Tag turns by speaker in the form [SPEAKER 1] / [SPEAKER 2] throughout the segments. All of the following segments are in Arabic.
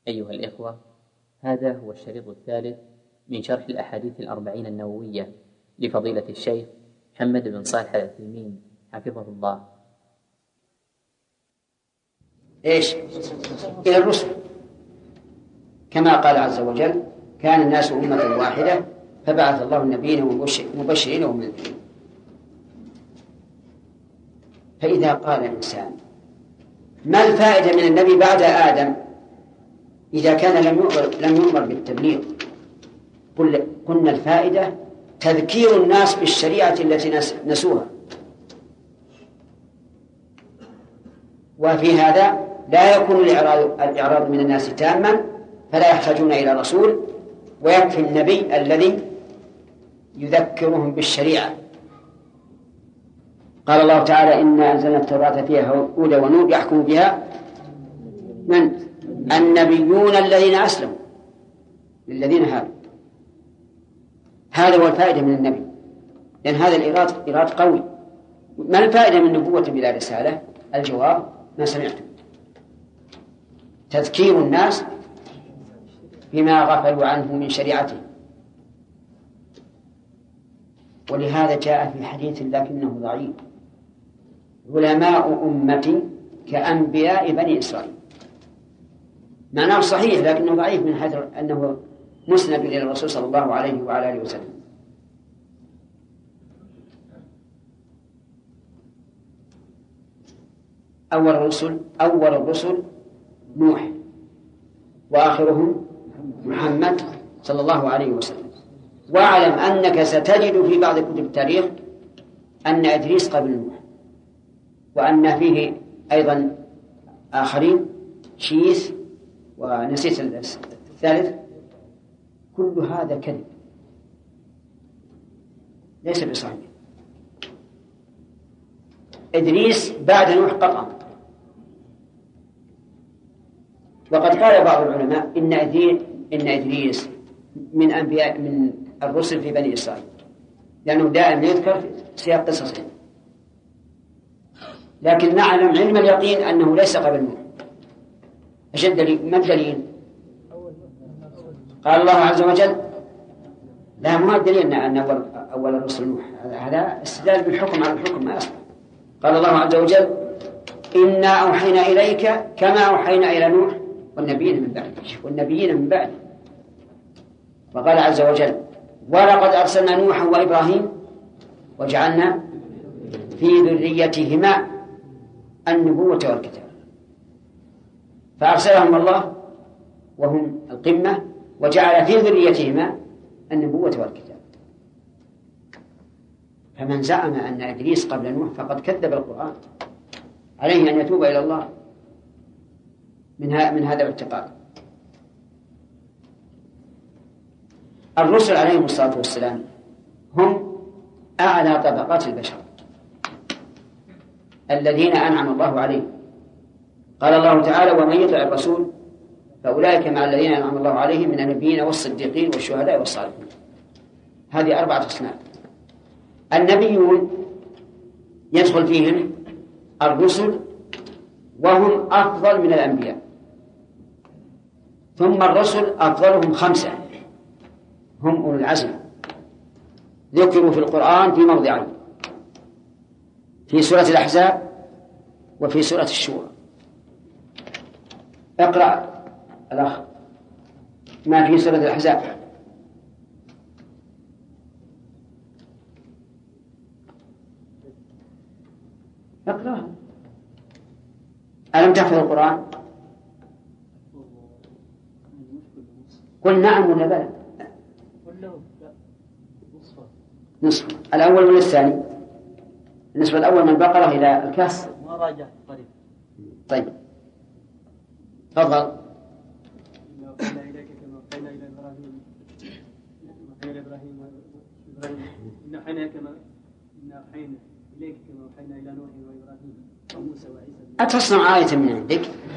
[SPEAKER 1] أيها الإخوة، هذا هو الشريط الثالث من شرح الأحاديث الأربعين النووية لفضيلة الشيخ محمد بن صالح العثيمين حفظه الله.
[SPEAKER 2] إيش؟ إلى الرسل، كما قال عز وجل: كان الناس أمة واحدة فبعث الله النبيين مبشرين ومنذرين. فإذا قال الإنسان: ما الفائدة من النبي بعد آدم إذا كان لم يؤمر بالتبليغ؟ قلنا الفائدة تذكير الناس بالشريعة التي نسوها، وفي هذا لا يكون الإعراض من الناس تاما، فلا يحتاجون إلى رسول، ويكفي النبي الذي يذكرهم بالشريعة. قال الله تعالى: إنا أنزلنا التوراة فيها هدى ونور يحكم بها من؟ النبيون الذين أسلموا للذين هادوا. هذا هو الفائدة من النبي، لأن هذا الإيراد قوي. ما الفائدة من النبوة بلا رسالة؟ الجواب: ما سمعتم، تذكير الناس بما غفلوا عنه من شريعته. ولهذا جاء في حديث لكنه ضعيف: علماء أمتي كأنبياء بني إسرائيل. معناه صحيح لكنه ضعيف من حيث أنه مسند إلى الرسول صلى الله عليه وعلى آله وسلم. أول الرسل نوح، وآخرهم محمد صلى الله عليه وسلم. واعلم أنك ستجد في بعض كتب التاريخ أن إدريس قبل نوح، وأن فيه أيضا آخرين، شيث ونسيت الثالث. كل هذا كذب ليس بصحيح. إدريس بعد نوح قطعا. وقد قال بعض العلماء إن إدريس من أنبياء من الرسل في بني إسرائيل، لأنه دائما يذكر في سياق قصصه، لكن نعلم علم اليقين أنه ليس قبل نوح. ما الدليل؟ قال الله عز وجل: لا، ما الدليل أن أول الرسل نوح، هذا استدلال بالحكم على الحكم ما يصلح. قال الله عز وجل: إنا أوحينا إليك كما أوحينا إلى نوح والنبيين من بعده. وقال عز وجل: ولقد أرسلنا نوحا وإبراهيم وجعلنا في ذريتهما النبوة والكتاب. فأرسلهم الله وهم القمة، وجعل في ذريتهما النبوة والكتاب. فمن زعم أن إدريس قبل نوح فقد كذب القرآن، عليه أن يتوب إلى الله من هذا الاعتقاد. الرسل عليهم الصلاة والسلام هم أعلى طبقات البشر الذين أنعم الله عليهم. قال الله تعالى: ومن يطع الرسول فأولئك مع الذين أنعم الله عليهم من النبيين والصديقين والشهداء والصالحين. هذه 4 أصناف. النبيون يدخل فيهم الرسل وهم أفضل من الأنبياء، ثم الرسل أفضلهم 5 هم أولو العزم، ذكروا في القرآن في موضعين: في سورة الأحزاب وفي سورة الشورى. اقرأ الأخ ما في سورة الأحزاب. اقرأ. ألم تحفظ القرآن؟ قل نعم ولا بلى؟ نصف. الأول من الثاني. النصف الأول من البقرة إلى الكهف.
[SPEAKER 3] ما راجعت قريب.
[SPEAKER 2] طيب تفضل.
[SPEAKER 3] إنا أوحينا إليك كما أوحينا إلى إبراهيم إنا أوحينا إليك كما أوحينا إلى نوح وإبراهيم وموسى وعيسى.
[SPEAKER 2] أتصنع آية من عندك؟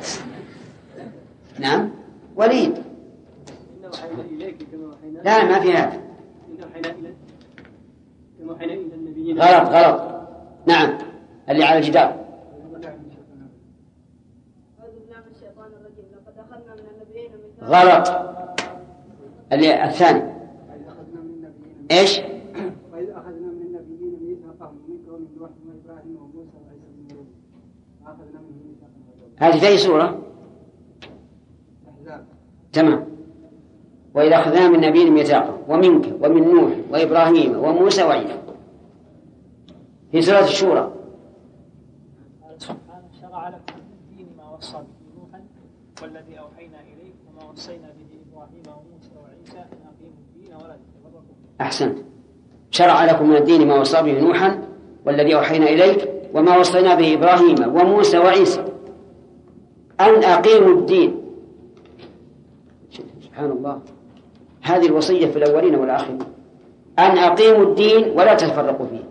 [SPEAKER 2] نعم وليد.
[SPEAKER 3] إنا أوحينا إليك كما أوحينا.
[SPEAKER 2] لا، ما في هذا.
[SPEAKER 3] إنا أوحينا إليك كما أوحينا إلى النبيين.
[SPEAKER 2] غلط. نعم، اللي على الجدار.
[SPEAKER 4] أعوذ بالله من الشيطان الرجيم.
[SPEAKER 2] غلط. الثاني إيش؟
[SPEAKER 4] وإذ أخذنا من النبيين ميثاقهم منك ومن نوح وإبراهيم وموسى وعيسى بن مريم أخذنا منهم ميثاقا.
[SPEAKER 2] هذه في أي سورة؟ تمام. وإذا أخذنا من النبيين ميثاقهم ومنك ومن نوح وإبراهيم وموسى وعيسى في سورة الشورى.
[SPEAKER 5] شرع لكم من الدين ما وصى به نوحا والذي أوحينا إليك وما وصينا به إبراهيم وموسى وعيسى أن أقيموا الدين ولا تتفرقوا.
[SPEAKER 2] أحسنت. شرع لكم من الدين ما وصى به نوحا والذي أوحينا إليك وما وصينا به إبراهيم وموسى وعيسى أن أقيموا الدين. سبحان الله، هذه الوصية في الأولين والآخرين، أن أقيموا الدين ولا تتفرقوا فيه.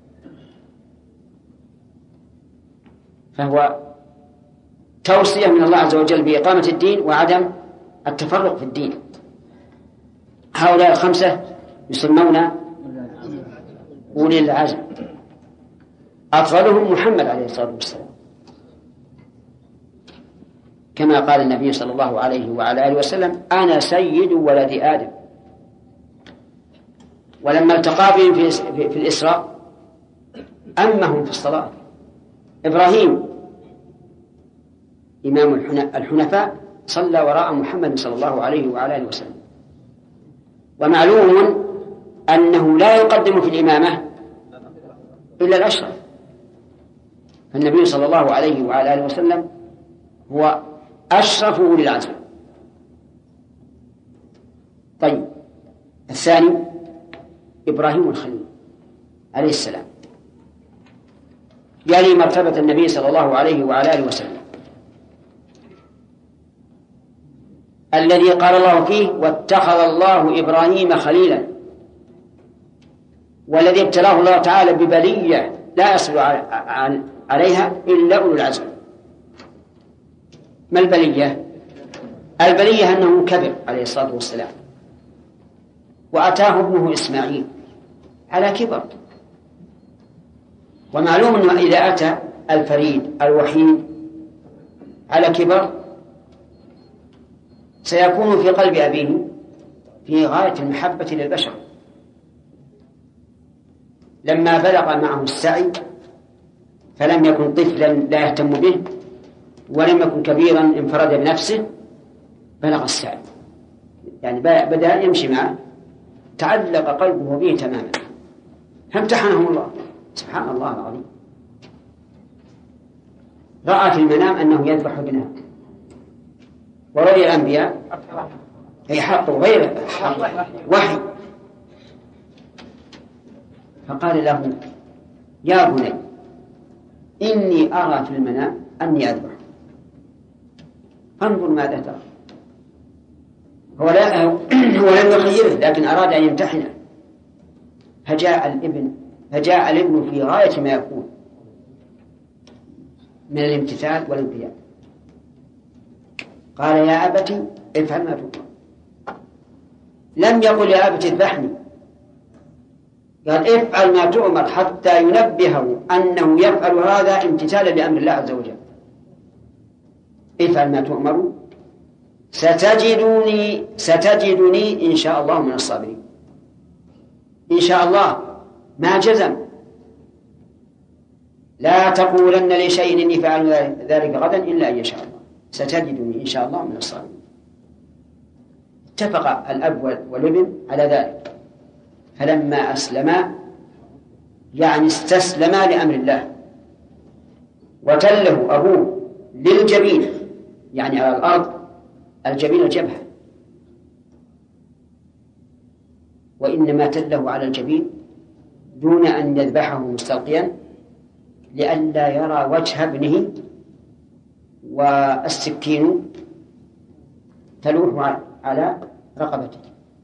[SPEAKER 2] فهو توصية من الله عز وجل بإقامة الدين وعدم التفرق في الدين. هؤلاء الخمسة يسمون أولي العزم، أفضلهم محمد عليه الصلاة والسلام، كما قال النبي صلى الله عليه وعلى آله وسلم: أنا سيد ولد آدم. ولما التقى بهم في الإسراء أمهم في الصلاة. إبراهيم إمام الحنفاء صلى وراء محمد صلى الله عليه وعلى آله وسلم. ومعلوم أنه لا يقدم في الإمامة إلا الأشرف، فالنبي صلى الله عليه وعلى آله وسلم هو أشرف أولي العزم. طيب، الثاني إبراهيم الخليل عليه السلام، يلي مرتبة النبي صلى الله عليه وعلى آله وسلم، الذي قال الله فيه: واتخذ الله إبراهيم خليلا، والذي ابتلاه الله تعالى ببلية لا يصل عليها إلا أولو العزم. ما البلية؟ البلية أنه كبر عليه الصلاة والسلام، وأتاه ابنه إسماعيل على كبر. ومعلوم أنه إذا أتى الفريد الوحيد على كبر سيكون في قلب أبيه في غاية المحبة للبشر. لما بلغ معه السعي فلم يكن طفلا لا يهتم به، ولم يكن كبيرا انفرد بنفسه، بلغ السعي، يعني بدأ يمشي معه، تعلق قلبه به تماما، فامتحنه الله. سبحان الله العظيم. رأى في المنام أنه يذبح ابنه، ورؤيا الأنبياء أي حق غير وحي، فقال له: يا بني إني أرى في المنام أني أذبح، فانظر ماذا ترى. هو لم يخيره، لكن أراد أن يمتحنه. فجاء الابن في غاية ما يكون من الامتثال والانقياد. قال: يا أبت افعل ما تؤمر. لم يقل: يا أبت اذبحني، قال: افعل ما تؤمر، حتى ينبهه أنه يفعل هذا امتثالا لأمر الله عز وجل. افعل ما تؤمر ستجدني إن شاء الله من الصابرين. إن شاء الله ما جزم، لا تقولن لشيء إني فعل ذلك غدا إلا أن يشاء الله، ستجدني إن شاء الله من الصابرين. اتفق الأب والابن على ذلك، فلما أسلما يعني استسلما لأمر الله، وتله أبوه للجبين، يعني على الأرض، الجبين الجبهة، وإنما تله على الجبين دون أن يذبحه مستلقيا لئلا يرى وجه ابنه، والسكين تلوح على رقبته،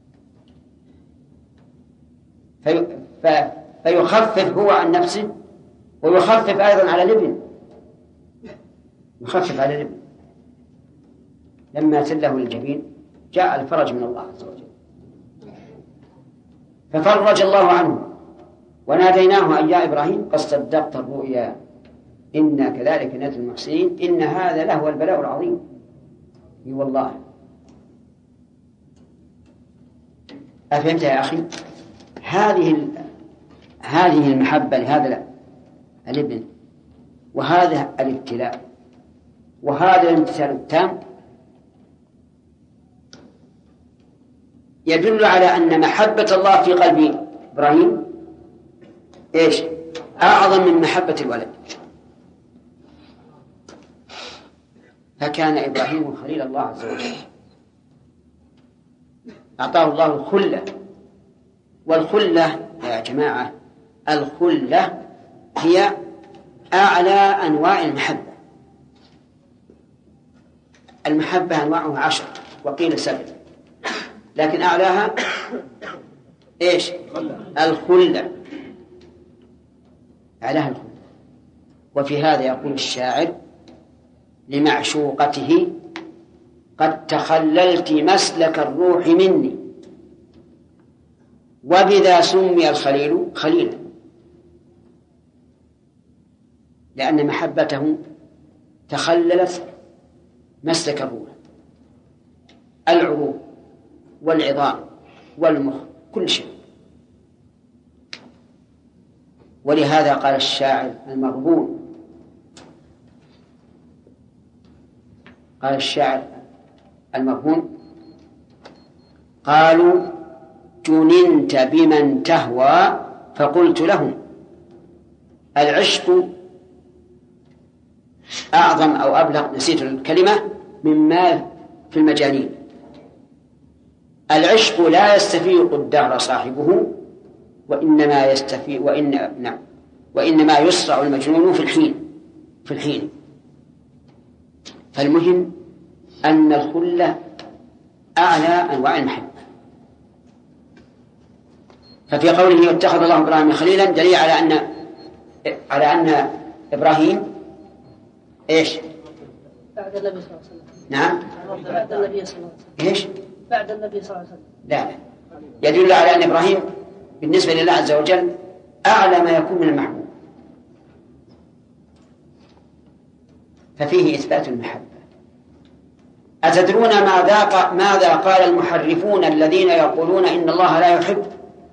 [SPEAKER 2] فيخفف هو عن نفسه، ويخفف أيضا على الابن، يخفف على الابن. لما تله الجبين جاء الفرج من الله عز وجل، ففرج الله عنه، وناديناه أن يا إبراهيم قد صدقت الرؤيا إنا كذلك نجزي المحسنين إن هذا لهو البلاء العظيم. اي والله. أفهمت يا أخي؟ هذه المحبة لهذا الابن، وهذا الابتلاء، وهذا الامتثال التام، يدل على أن محبة الله في قلب إبراهيم إيش؟ أعظم من محبة الولد. فكان إبراهيم خليل الله عز وجل، أعطاه الله الخلة. والخلة يا جماعة، الخلة هي أعلى أنواع المحبة. المحبة أنواعها 10 وقيل 7، لكن أعلاها إيش؟ الخلة، أعلاها الخلة. وفي هذا يقول الشاعر لمعشوقته: قد تخللت مسلك الروح مني، وبذا سمي الخليل خليلا، لأن محبته تخللت مسلك الروح، العروق والعظام والمخ، كل شيء. ولهذا قال الشاعر المغبون، قالوا: جننت بمن تهوى، فقلت لهم: العشق أعظم أو أبلغ، نسيت الكلمة، مما في المجانين. العشق لا يستفيق الدهر صاحبه، وإنما يسرع المجنون في الحين. فالمهم أن الخلة أعلى أنواع المحبة. ففي قوله اتخذ الله إبراهيم خليلا دليل على أن إبراهيم إيش؟
[SPEAKER 6] بعد النبي صلى الله عليه وسلم.
[SPEAKER 2] نعم،
[SPEAKER 6] بعد النبي صلى الله عليه وسلم.
[SPEAKER 2] إيش؟
[SPEAKER 6] بعد النبي صلى الله عليه وسلم.
[SPEAKER 2] لا، يدل على أن إبراهيم بالنسبة لله عز وجل أعلى ما يكون من المحبوب، ففيه إثبات المحبة. أتدرون ماذا قال المحرفون الذين يقولون إن الله لا يحب؟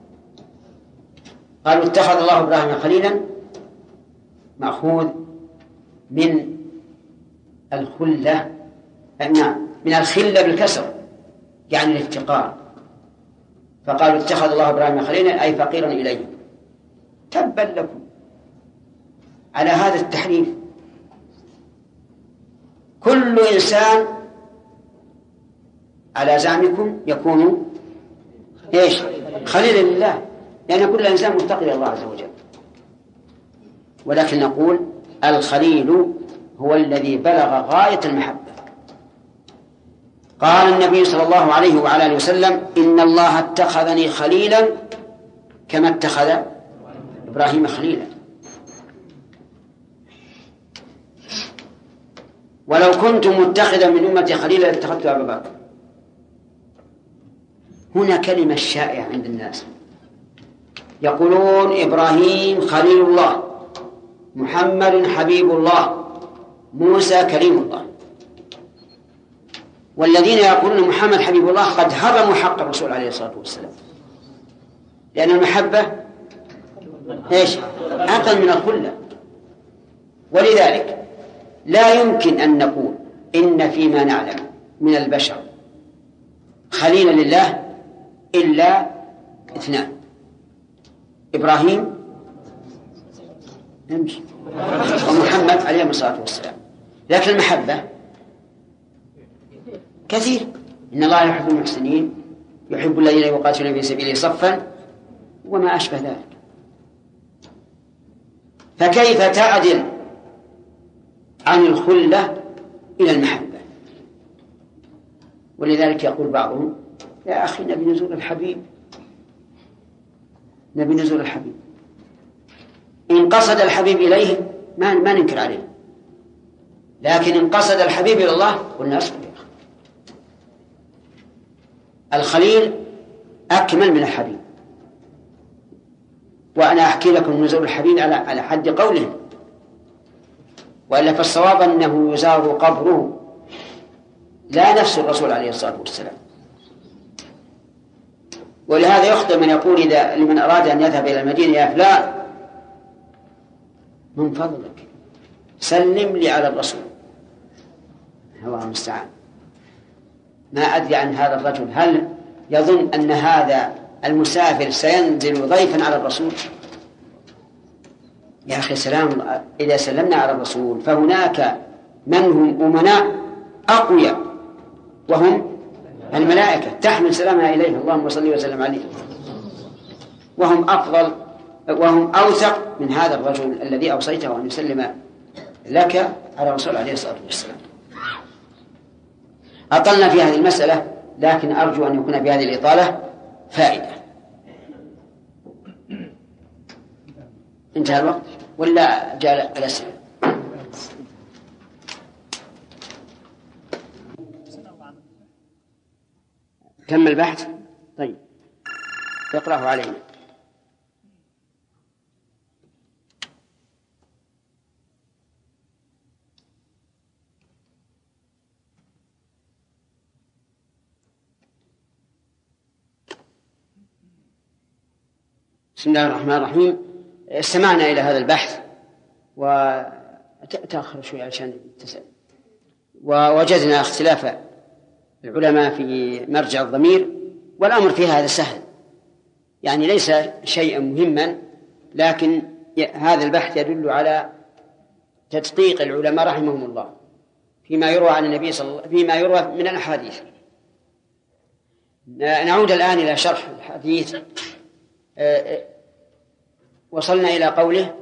[SPEAKER 2] قالوا اتخذ الله إبراهيم خليلا، مأخوذ من الخلة، من الخلة بالكسر، يعني الافتقار. فقالوا اتخذ الله إبراهيم خليلا أي فقيرا إليه. تبا لكم على هذا التحريف. كل إنسان على زعمكم يكون إيش؟ خليلا لله، لأن كل إنسان مفتقر إلى الله عز وجل. ولكن نقول الخليل هو الذي بلغ غاية المحبة. قال النبي صلى الله عليه وعلى آله وسلم: إن الله اتخذني خليلا كما اتخذ إبراهيم خليلا. ولو كنت متخذا من أمتي خليلا لاتخذت أبا بكر. هنا كلمة شائعة عند الناس، يقولون إبراهيم خليل الله، محمد حبيب الله، موسى كريم الله. والذين يقولون محمد حبيب الله قد هضموا حق الرسول عليه الصلاة والسلام، لأن المحبة إيش؟ أقل من الخلة. ولذلك لا يمكن أن نقول إن فيما نعلم من البشر خليلا لله إلا 2: إبراهيم ومحمد عليه الصلاة والسلام. لكن المحبة كثير. إن الله يحب المحسنين، يحب الذين يقاتلون في سبيله صفا، وما أشبه ذلك. فكيف تعدل عن الخلة إلى المحبة؟ ولذلك يقول بعضهم: يا أخي نبي نزول الحبيب، نبي نزول الحبيب. إن قصد الحبيب إليه ما ننكر عليه، لكن إن قصد الحبيب إلى الله قلنا أصبر. الخليل أكمل من الحبيب. وأنا أحكي لكم نزول الحبيب على حد قوله، وإلا فالصواب أنه يزار قبره لا نفس الرسول عليه الصلاة والسلام. ولهذا يخطئ من يقول إذا لمن أراد أن يذهب إلى المدينة يا فلان من فضلك سلم لي على الرسول. الله المستعان. ما أدري عن هذا الرجل هل يظن أن هذا المسافر سينزل ضيفا على الرسول؟ يا أخي سلام، إذا سلمنا على الرسول فهناك من هم أمناء أقوياء وهم الملائكة تحمل سلامنا إليه، اللهم صل وسلم عليه، وهم أفضل وهم أوثق من هذا الرجل الذي أوصيته أن يسلم لك على الرسول عليه الصلاة والسلام. أطلنا في هذه المسألة، لكن أرجو أن يكون في هذه الإطالة فائدة. انتهى الوقت ولا جاء الأسئلة؟ تم البحث؟ طيب اقرأه علينا. بسم الله الرحمن الرحيم. استمعنا إلى هذا البحث وتأخر شوي عشان تسأل، ووجدنا اختلاف العلماء في مرجع الضمير، والأمر في هذا سهل، يعني ليس شيئا مهما، لكن هذا البحث يدل على تدقيق العلماء رحمهم الله فيما يروى عن النبي فيما يروى من الأحاديث. نعود الآن إلى شرح الحديث. وصلنا إلى قوله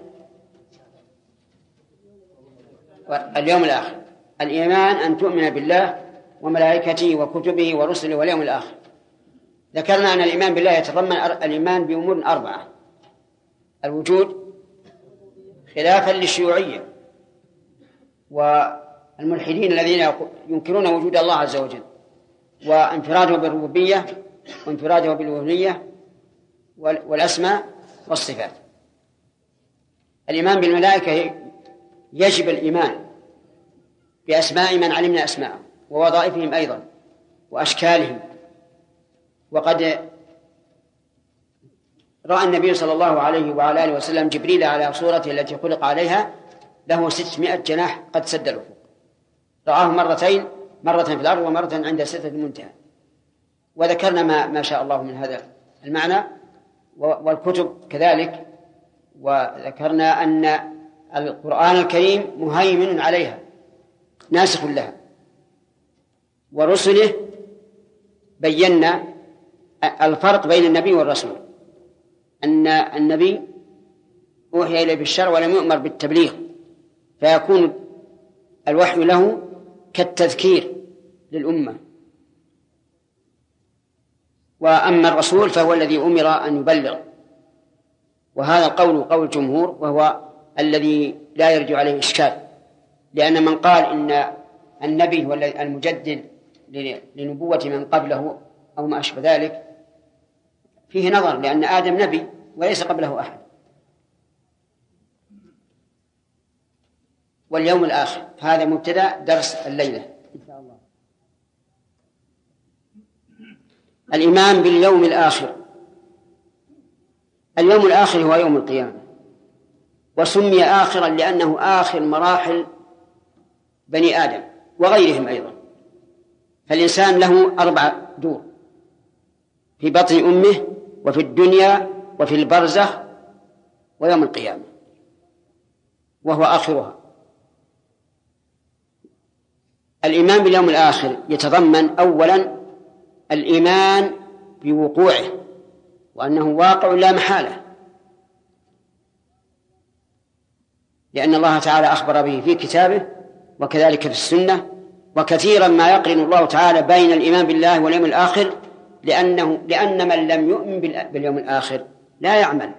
[SPEAKER 2] اليوم الآخر. الإيمان أن تؤمن بالله وملائكته وكتبه ورسله واليوم الآخر. ذكرنا أن الإيمان بالله يتضمن الإيمان بأمور 4: الوجود خلافا للشيوعية والملحدين الذين ينكرون وجود الله عز وجل، وانفراده بالربوبية وانفراده بالألوهية والأسماء والصفات. الإيمان بالملائكة يجب الإيمان بأسماء من علمنا أسماءهم ووظائفهم أيضا وأشكالهم. وقد رأى النبي صلى الله عليه وعلى آله وسلم جبريل على صورته التي خلق عليها، له 600 جناح قد سد الأفق. رآه مرتين، مرة في الأرض ومرة عند سدرة المنتهى. وذكرنا ما شاء الله من هذا المعنى، والكتب كذلك. وذكرنا أن القرآن الكريم مهيمن عليها ناسخ لها. ورسله بينا الفرق بين النبي والرسول، أن النبي أوحي إليه بالشرع ولم يؤمر بالتبليغ، فيكون الوحي له كالتذكير للأمة. وأما الرسول فهو الذي أمر أن يبلغ. وهذا القول قول الجمهور، وهو الذي لا يرجع عليه إشكال، لأن من قال إن النبي هو المجدد لنبوة من قبله أو ما أشبه ذلك فيه نظر، لأن آدم نبي وليس قبله أحد. واليوم الآخر هذا مبتدأ درس الليلة إن شاء الله. الإيمان باليوم الآخر. اليوم الآخر هو يوم القيامة، وسمي آخرا لأنه آخر مراحل بني آدم وغيرهم أيضا. فالإنسان له 4 دور: في بطن أمه، وفي الدنيا، وفي البرزخ، ويوم القيامة، وهو آخرها. الإيمان باليوم الآخر يتضمن أولا الإيمان بوقوعه، وأنه واقع لا محالة، لأن الله تعالى أخبر به في كتابه وكذلك في السنة. وكثيرا ما يقرن الله تعالى بين الإيمان بالله واليوم الآخر، لأن من لم يؤمن باليوم الآخر لا يعمل،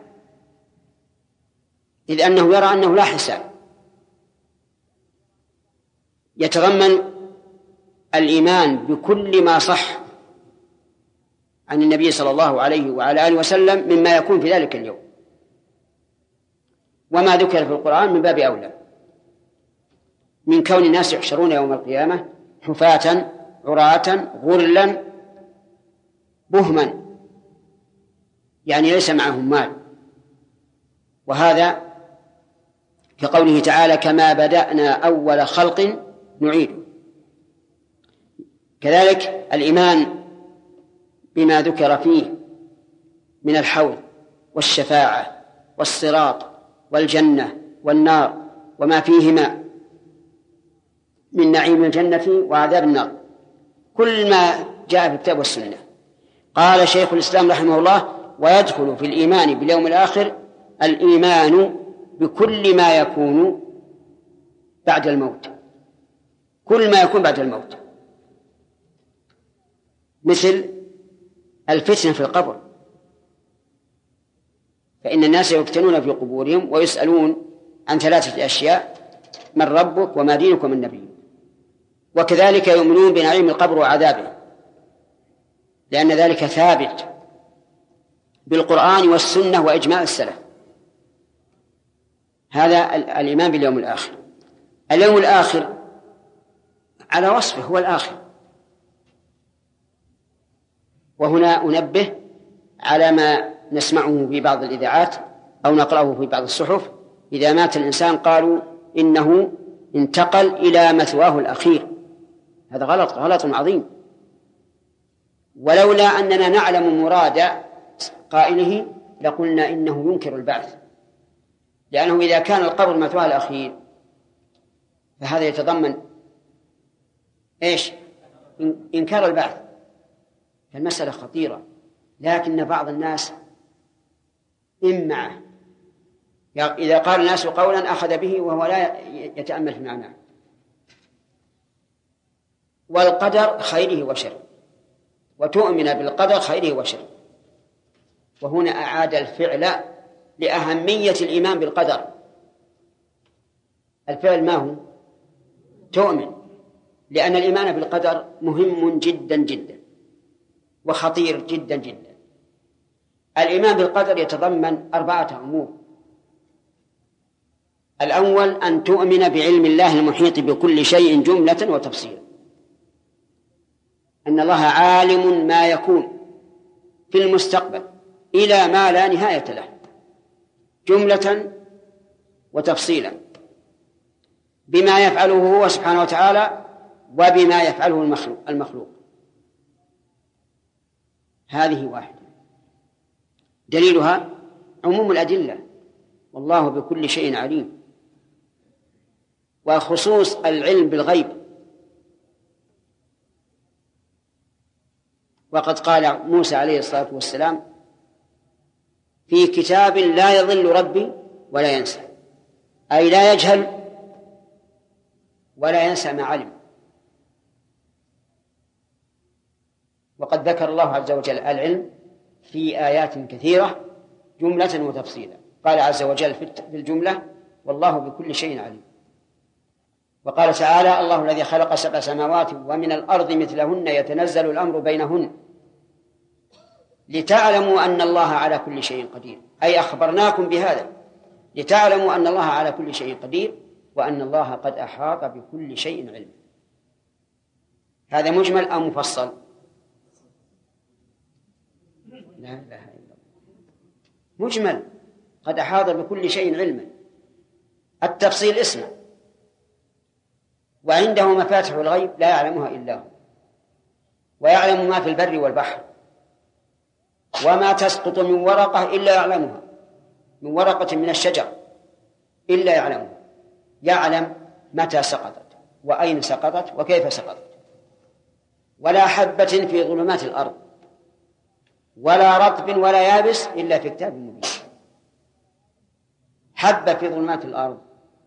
[SPEAKER 2] إذ أنه يرى أنه لا حساب. يتضمن الإيمان بكل ما صح عن النبي صلى الله عليه وعلى آله وسلم مما يكون في ذلك اليوم، وما ذكر في القرآن من باب أولى، من كون الناس يحشرون يوم القيامة حفاة عراة غرلا بهما، يعني ليس معهم مال. وهذا كقوله تعالى كما بدأنا أول خلق نعيد. كذلك الإيمان بما ذكر فيه من الحوض والشفاعة والصراط والجنة والنار وما فيهما من نعيم الجنة وعذاب النار، كل ما جاء في الكتاب والسنة. قال شيخ الإسلام رحمه الله: ويدخل في الإيمان باليوم الآخر الإيمان بكل ما يكون بعد الموت، كل ما يكون بعد الموت، مثل الفتنة في القبر، فإن الناس يفتنون في قبورهم ويسألون عن 3 أشياء: من ربك وما دينك ومن نبيك. وكذلك يؤمنون بنعيم القبر وعذابه، لأن ذلك ثابت بالقرآن والسنة وإجماع السلف. هذا الإيمان باليوم الآخر. اليوم الآخر على وصفه هو الآخر. وهنا أنبه على ما نسمعه في بعض الإذاعات أو نقرأه في بعض الصحف: إذا مات الإنسان قالوا إنه انتقل إلى مثواه الأخير. هذا غلط عظيم. ولولا أننا نعلم مراد قائله لقلنا إنه ينكر البعث، لأنه إذا كان القبر مثواه الأخير فهذا يتضمن إيش؟ إنكار البعث. فالمسألة خطيرة، لكن بعض الناس إمعه، إذا قال الناس قولا أخذ به وهو لا يتأمل في معناه. والقدر خيره وشره، وتؤمن بالقدر خيره وشره. وهنا أعاد الفعل لأهمية الإيمان بالقدر. الفعل ما هو؟ تؤمن، لأن الإيمان بالقدر مهم جدا جدا وخطير جدا جدا. الإيمان بالقدر يتضمن 4 أمور. الأول أن تؤمن بعلم الله المحيط بكل شيء جملة وتفصيلا، أن الله عالم ما يكون في المستقبل إلى ما لا نهاية له، جملة وتفصيلا، بما يفعله هو سبحانه وتعالى وبما يفعله المخلوق. هذه واحدة. دليلها عموم الأدلة: والله بكل شيء عليم. وخصوص العلم بالغيب، وقد قال موسى عليه الصلاة والسلام: في كتاب لا يضل ربي ولا ينسى، أي لا يجهل ولا ينسى ما علم. وقد ذكر الله عز وجل العلم في آيات كثيرة جملة وتفصيلا. قال عز وجل في الجملة: والله بكل شيء عليم. وقال تعالى: الله الذي خلق 7 سماوات ومن الأرض مثلهن يتنزل الأمر بينهن لتعلموا أن الله على كل شيء قدير، أي أخبرناكم بهذا لتعلموا أن الله على كل شيء قدير وأن الله قد أحاط بكل شيء علما. هذا مجمل أم مفصل؟ لا إله إلا الله، مجمل، قد أحاط بكل شيء علما. التفصيل اسمه: وعنده مفاتح الغيب لا يعلمها إلا هو، ويعلم ما في البر والبحر، وما تسقط من ورقة إلا يعلمها، من ورقة من الشجر إلا يعلمها، يعلم متى سقطت وأين سقطت وكيف سقطت. ولا حبة في ظلمات الأرض ولا رطب ولا يابس إلا في كتاب مبين. حبة في ظلمات الأرض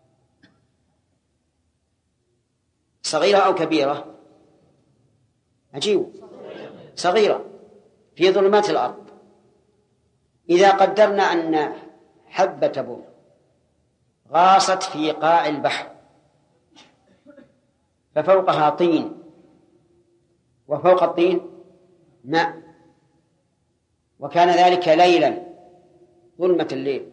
[SPEAKER 2] صغيرة أو كبيرة؟ عجيب، صغيرة في ظلمات الأرض. إذا قدرنا أن حبة بر غاصت في قاع البحر ففوقها طين وفوق الطين ماء، وكان ذلك ليلا ظلمة الليل،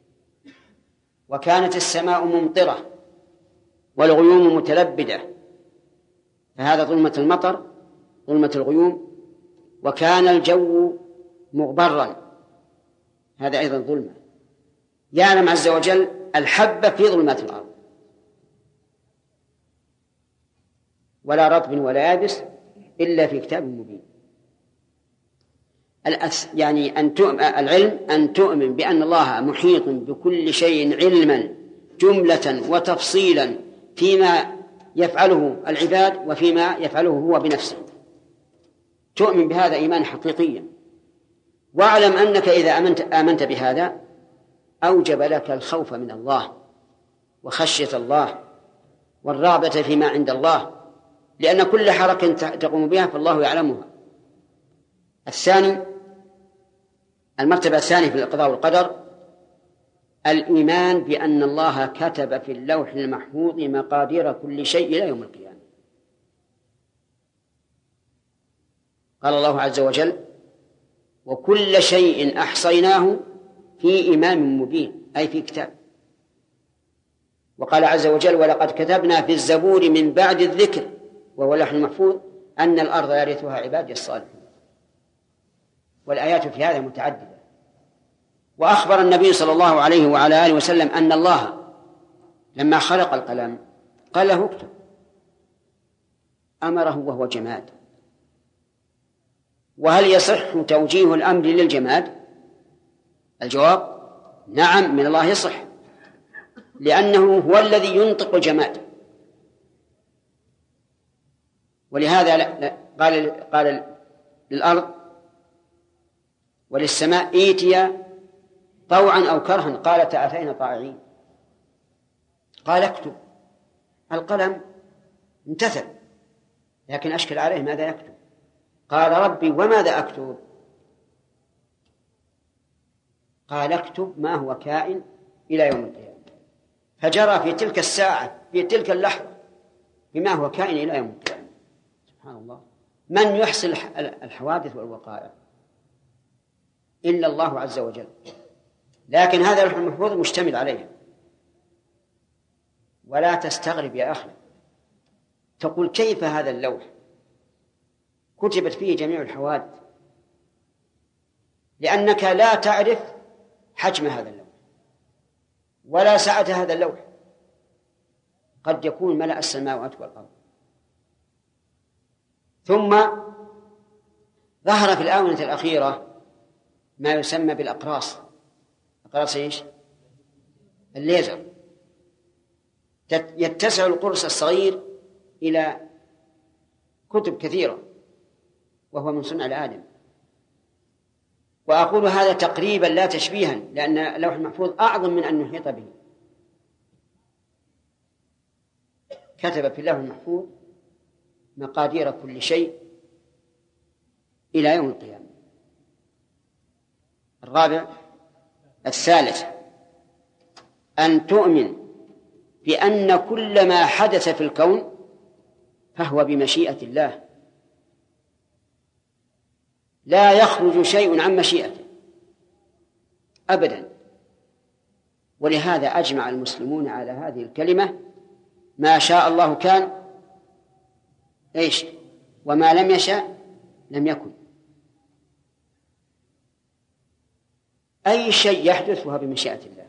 [SPEAKER 2] وكانت السماء ممطرة والغيوم متلبدة، فهذا ظلمة المطر ظلمة الغيوم، وكان الجو مغبرا، هذا أيضا ظلمة. يعلم عز وجل الحبة في ظلمات الأرض، ولا رطب ولا يابس إلا في كتاب مبين. يعني العلم أن تؤمن بأن الله محيط بكل شيء علما جملة وتفصيلا فيما يفعله العباد وفيما يفعله هو بنفسه، تؤمن بهذا إيمان حقيقيا. واعلم أنك إذا آمنت بهذا أوجب لك الخوف من الله وخشية الله والرغبة فيما عند الله، لأن كل حركة تقوم بها فالله يعلمها. المرتبة الثانية في القضاء والقدر الإيمان بأن الله كتب في اللوح المحفوظ مقادير كل شيء إلى يوم القيامة. قال الله عز وجل: وكل شيء أحصيناه في إمام مبين، أي في كتاب. وقال عز وجل: ولقد كتبنا في الزبور من بعد الذكر وهو اللوح المحفوظ أن الأرض يرثها عبادي الصالحون. والآيات في هذا متعددة. وأخبر النبي صلى الله عليه وعلى آله وسلم أن الله لما خلق القلم قال له اكتب، أمره وهو جماد. وهل يصح توجيه الأمر للجماد؟ الجواب: نعم، من الله يصح، لأنه هو الذي ينطق الجماد. ولهذا قال للأرض وللسماء: ائتيا طوعا أو كرها قالتا أتينا طائعين. قال: اكتب. القلم امتثل، لكن أشكل عليه ماذا يكتب. قال: ربي وماذا أكتب؟ قال: اكتب ما هو كائن إلى يوم القيامة. فجرى في تلك الساعة في تلك اللحظة بما هو كائن إلى يوم القيامة. سبحان الله، من يحصي الحوادث والوقائع إلا الله عز وجل. لكن هذا اللوح المحفوظ مشتمل عليه. ولا تستغرب يا أخي، تقول: كيف هذا اللوح كتبت فيه جميع الحوادث؟ لأنك لا تعرف حجم هذا اللوح ولا سعة هذا اللوح، قد يكون ملأ السماوات والأرض. ثم ظهر في الآونة الأخيرة ما يسمى بالأقراص. أقراص إيش؟ الليزر. يتسع القرص الصغير إلى كتب كثيرة، وهو من صنع الآدم. وأقول هذا تقريبا لا تشبيها، لأن اللوح المحفوظ أعظم من أن نحيط به. كتب في اللوح المحفوظ مقادير كل شيء إلى يوم القيامة. الثالث أن تؤمن بأن كل ما حدث في الكون فهو بمشيئة الله، لا يخرج شيء عن مشيئته أبدا. ولهذا أجمع المسلمون على هذه الكلمة: ما شاء الله كان، إيش؟ وما لم يشاء لم يكن. أي شيء يحدث فهو بمشيئة الله.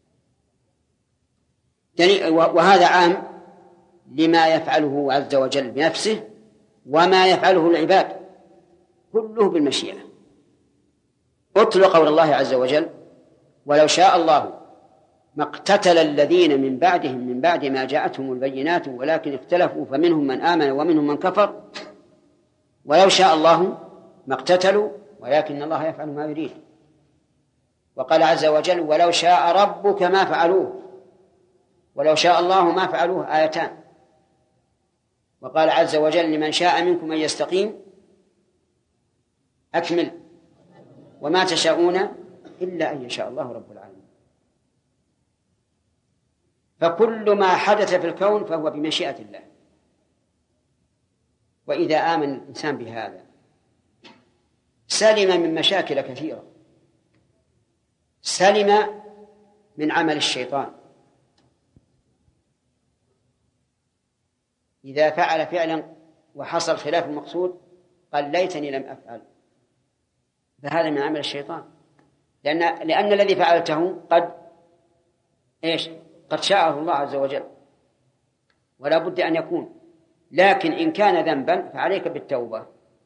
[SPEAKER 2] وهذا عام لما يفعله عز وجل بنفسه وما يفعله العباد، كله بالمشيئة. اتل قول الله عز وجل: ولو شاء الله ما اقتتل الذين من بعدهم من بعد ما جاءتهم البينات ولكن اختلفوا فمنهم من آمن ومنهم من كفر ولو شاء الله ما اقتتلوا ولكن الله يفعل ما يريد. وقال عز وجل: ولو شاء ربك ما فعلوه، ولو شاء الله ما فعلوه، آيتان. وقال عز وجل: لمن شاء منكم أن يستقيم أكمل وما تشاءون إلا أن يشاء الله رب العالمين. فكل ما حدث في الكون فهو بمشيئة الله. وإذا آمن الإنسان بهذا سلم من مشاكل كثيرة، سلم من عمل الشيطان. إذا فعل فعلا وحصل خلاف المقصود قال ليتني لم أفعل، فهذا من عمل الشيطان، لأن الذي فعلته قد شاءه الله عز وجل ولا بد أن يكون. لكن إن كان ذنبا فعليك بالتوبة.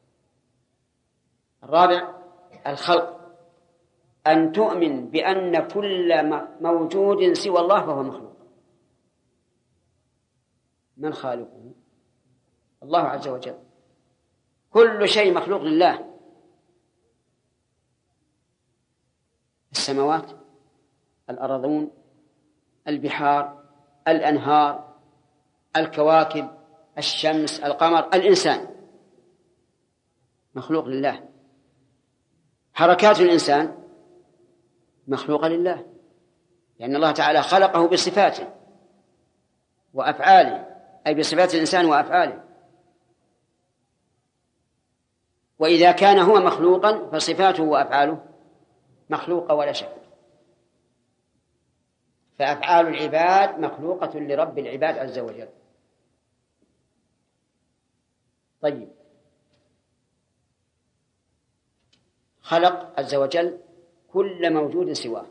[SPEAKER 2] الرابع الخلق، أن تؤمن بأن كل موجود سوى الله فهو مخلوق. من خالقه؟ الله عز وجل. كل شيء مخلوق لله، السماوات، الأرضون، البحار، الأنهار، الكواكب، الشمس، القمر، الإنسان مخلوق لله. حركات الإنسان مخلوقة لله، لأن الله تعالى خلقه بصفاته وأفعاله، أي بصفات الإنسان وأفعاله. وإذا كان هو مخلوقا فصفاته وأفعاله مخلوقة ولا شك. فأفعال العباد مخلوقة لرب العباد عز وجل. طيب، خلق عز وجل كل موجود سواه.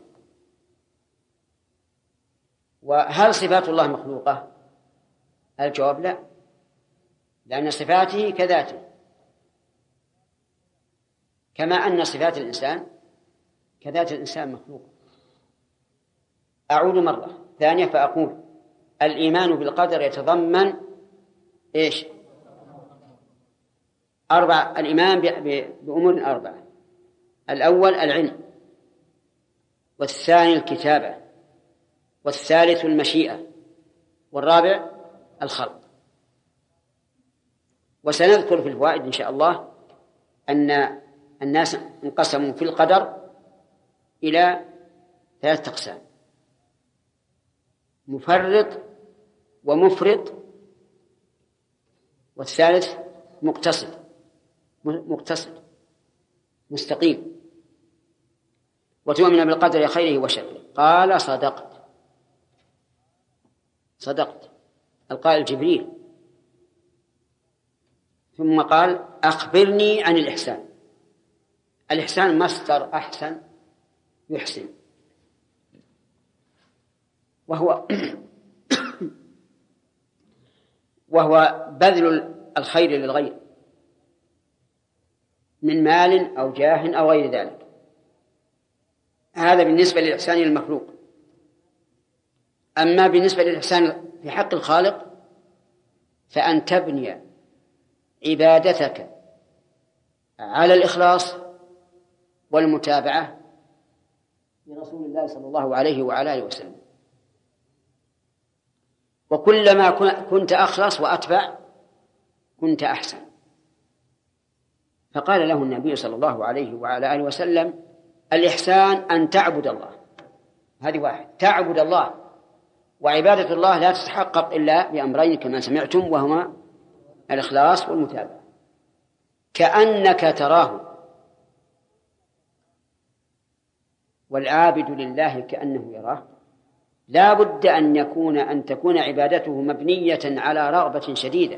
[SPEAKER 2] وهل صفات الله مخلوقة؟ الجواب لا، لأن صفاته كذاته، كما أن صفات الإنسان كذات الإنسان مخلوقة. أعود مرة ثانية فأقول: الإيمان بالقدر يتضمن الإيمان بأمور 4: الأول العلم، والثاني الكتابة، والثالث المشيئة، والرابع الخلق. وسنذكر في الفوائد إن شاء الله أن الناس انقسموا في القدر إلى 3 أقسام: مفرط ومفرط، والثالث مقتصد مستقيم. وتؤمن بالقدر خيره وشره. قال: صدقت. القائل جبريل. ثم قال: أخبرني عن الإحسان. الإحسان مصدر أحسن يحسن، وهو بذل الخير للغير من مال أو جاه أو غير ذلك. هذا بالنسبة للإحسان المخلوق. أما بالنسبة للإحسان في حق الخالق فأن تبني عبادتك على الإخلاص والمتابعة لرسول الله صلى الله عليه وعلى آله وسلم. وكلما كنت أخلص وأتبع كنت أحسن. فقال له النبي صلى الله عليه وعلى آله وسلم: الإحسان أن تعبد الله. هذه واحد، تعبد الله. وعبادة الله لا تتحقق إلا بأمرين كما سمعتم، وهما الإخلاص والمتابعة. كأنك تراه، والعابد لله كأنه يراه. لا بد أن تكون عبادته مبنية على رغبة شديدة،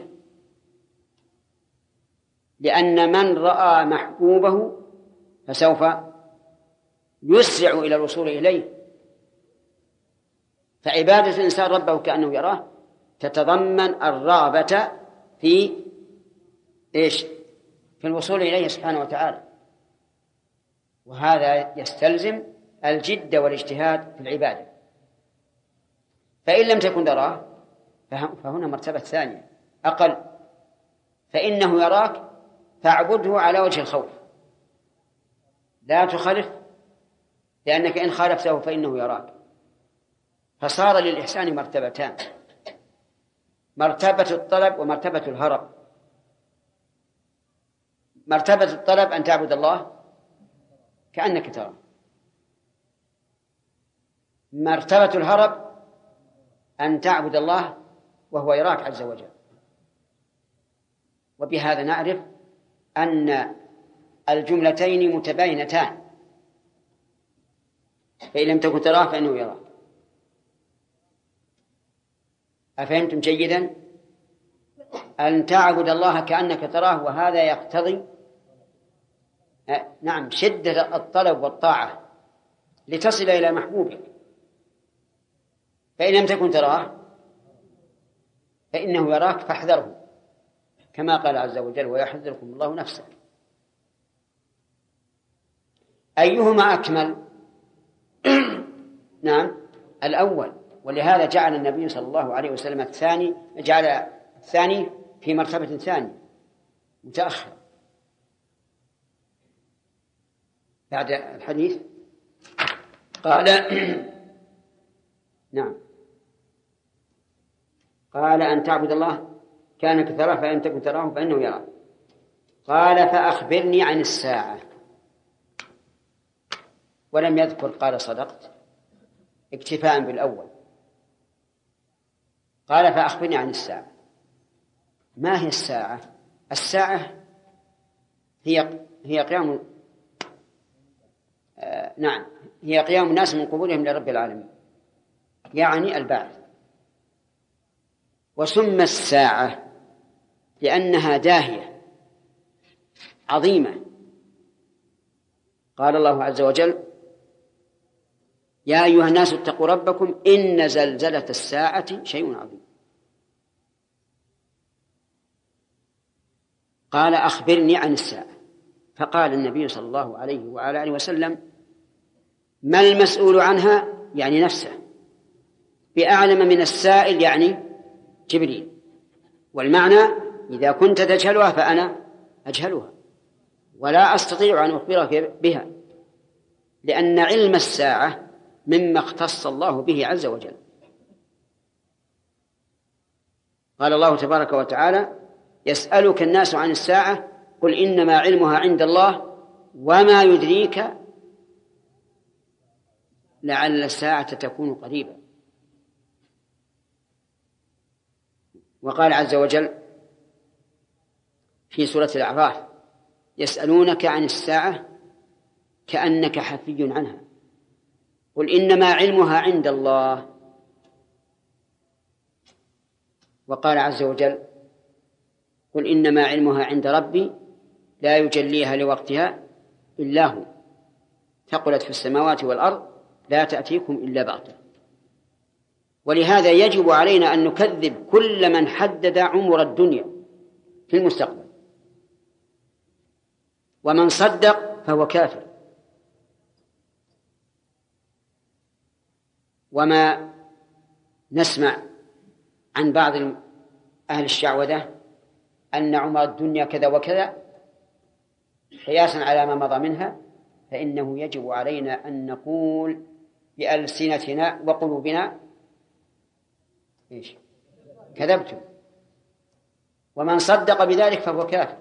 [SPEAKER 2] لأن من رأى محبوبه فسوف يسرع إلى الوصول إليه. فعبادة الإنسان ربه كأنه يراه تتضمن الرغبة في الوصول إليه سبحانه وتعالى. وهذا يستلزم الجد والاجتهاد في العبادة. فإن لم تكن تراه فهنا مرتبة ثانية أقل، فإنه يراك فاعبده على وجه الخوف، لا تخالف، لأنك إن خالفته فإنه يراك. فصار للإحسان مرتبتان: مرتبة الطلب ومرتبة الهرب. مرتبة الطلب أن تعبد الله كأنك تراه. مرتبة الهرب أن تعبد الله وهو يراك عز وجل. وبهذا نعرف أن الجملتين متباينتان: فإن لم تكن تراه فإنه يراك. أفهمتم جيدا؟ أن تعبد الله كأنك تراه، وهذا يقتضي نعم شدة الطلب والطاعة لتصل إلى محبوبك. فإن لم تكن تراه فإنه يراك فاحذره، كما قال عز وجل: ويحذركم الله نفسه. أيهما أكمل؟ نعم الأول، ولهذا جعل النبي صلى الله عليه وسلم جعل الثاني في مرتبة ثانية متأخر بعد الحديث. قال نعم قال: أن تعبد الله كأنك تراه فإن تكن تراه فإنه يراك. قال: فأخبرني عن الساعة. ولم يذكر قال صدقت اكتفاء بالأول. قال: فأخبرني عن الساعة. ما هي الساعة؟ الساعة هي قيام هي قيام الناس من قبورهم لرب العالمين، يعني البعث. وسمى الساعة لأنها داهية عظيمة. قال الله عز وجل: يا أيها الناس اتقوا ربكم إن زلزلة الساعة شيء عظيم. قال: أخبرني عن الساعة. فقال النبي صلى الله عليه وعلى آله وسلم: ما المسؤول عنها، يعني نفسه، بأعلم من السائل، يعني جبريل. والمعنى: إذا كنت تجهلها فأنا أجهلها ولا أستطيع أن أخبرك بها، لأن علم الساعة مما اختص الله به عز وجل. قال الله تبارك وتعالى: يسألك الناس عن الساعة قل إنما علمها عند الله وما يدريك لعل الساعة تكون قريبا. وقال عز وجل في سورة الأعراف: يسألونك عن الساعة كأنك حفي عنها قل إنما علمها عند الله. وقال عز وجل: قل إنما علمها عند ربي لا يجليها لوقتها إلا هو ثقلت في السماوات والأرض لا تأتيكم إلا بغتة. ولهذا يجب علينا أن نكذب كل من حدد عمر الدنيا في المستقبل، ومن صدق فهو كافر. وما نسمع عن بعض أهل الشعوذة أن عمر الدنيا كذا وكذا قياسا على ما مضى منها، فإنه يجب علينا أن نقول بألسنتنا وقلوبنا: إيش؟ كذبتم. ومن صدق بذلك فهو كافر،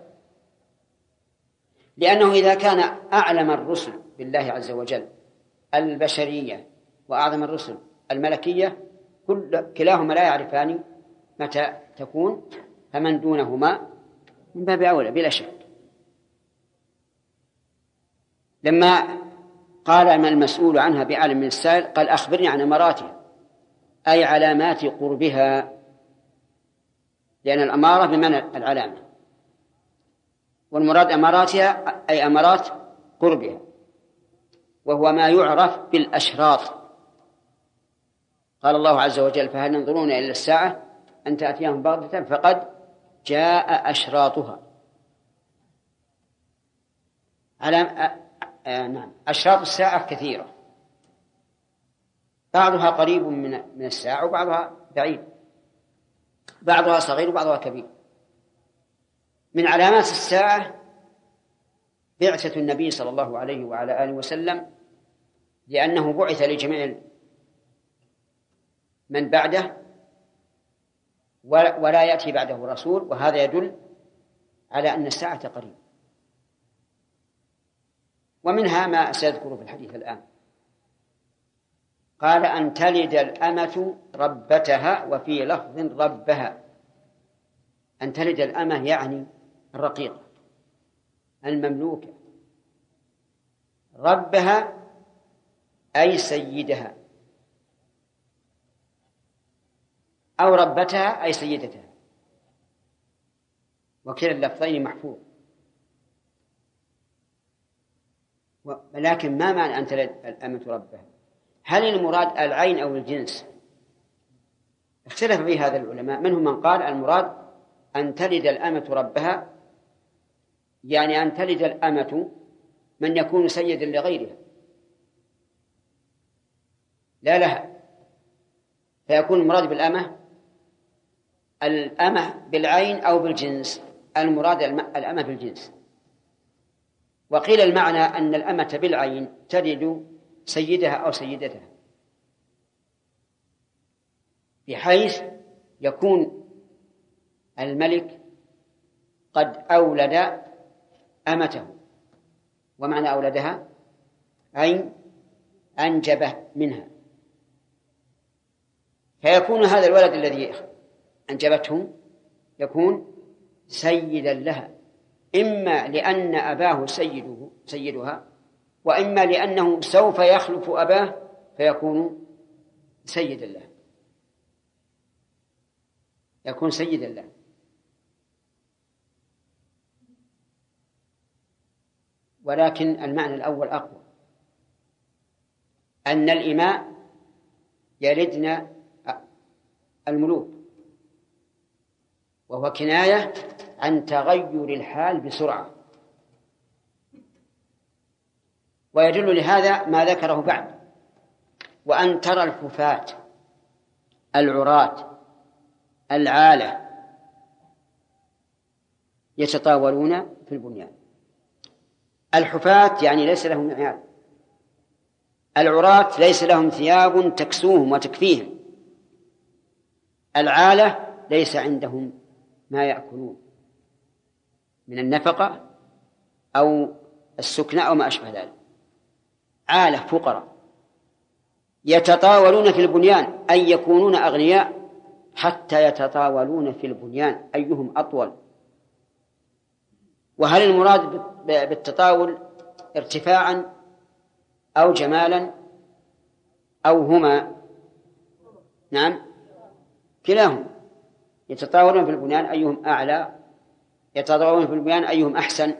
[SPEAKER 2] لأنه إذا كان أعلم الرسل بالله عز وجل البشرية وأعظم الرسل الملكية كلاهما لا يعرفان متى تكون، فمن دونهما من باب أولى بلا شك. لما قال ما المسؤول عنها بعالم من السائل قال: أخبرني عن أماراتها، أي علامات قربها، لأن الأمارة بمعنى العلامة، والمراد أماراتها أي أمارات قربها، وهو ما يعرف بالأشراط. قال الله عز وجل: فهل ينظرون إلا الساعة أن تأتيهم بغتة فقد جاء أشراطها. نعم، أشراط الساعة كثيرة، بعضها قريب من الساعة وبعضها بعيد، بعضها صغير وبعضها كبير. من علامات الساعة بعثة النبي صلى الله عليه وعلى آله وسلم، لأنه بعث لجميع من بعده ولا يأتي بعده رسول، وهذا يدل على أن الساعة قريب. ومنها ما سيذكر في الحديث الآن. قال: أن تلد الأمة ربتها، وفي لفظ ربها. أن تلد الأمة يعني الرقيقة المملوكة، ربها أي سيدها، أو ربتها أي سيدتها. وكلا اللفظين محفوظ. ولكن ما معنى أن تلد الأمة ربها؟ هل المراد العين أو الجنس؟ اختلف به هذا العلماء، منهم من قال المراد أن تلد الأمة ربها، يعني أن تلد الأمة من يكون سيدا لغيرها لا لها، فيكون المراد بالأمة الأمة بالعين أو بالجنس. المراد الأمة بالجنس. وقيل المعنى أن الأمة بالعين تلد سيدها أو سيدتها، بحيث يكون الملك قد أولد أمته، ومعنى أولدها أي أنجبه منها، فيكون هذا الولد الذي أنجبته يكون سيدا لها، إما لأن أباه سيدها، وإما لأنه سوف يخلف أباه فيكون سيدا له، يكون سيدا له. ولكن المعنى الأول أقوى، أن الإماء يلدن الملوك، وهو كناية عن تغير الحال بسرعة. ويدل لهذا ما ذكره بعد، وأن ترى الحفاة العراة العالة يتطاولون في البنيان. الحفاة يعني ليس لهم عيال، العراة ليس لهم ثياب تكسوهم وتكفيهم، العالة ليس عندهم ما يأكلون من النفقة أو السكنة أو ما أشبه ذلك، عالة فقراء يتطاولون في البنيان، أي يكونون أغنياء حتى يتطاولون في البنيان أيهم أطول. وهل المراد بالتطاول ارتفاعا أو جمالا أو هما؟ نعم، كلاهما. يتطاولون في البنيان أيهم أعلى، يتطاولون في البنيان أيهم أحسن.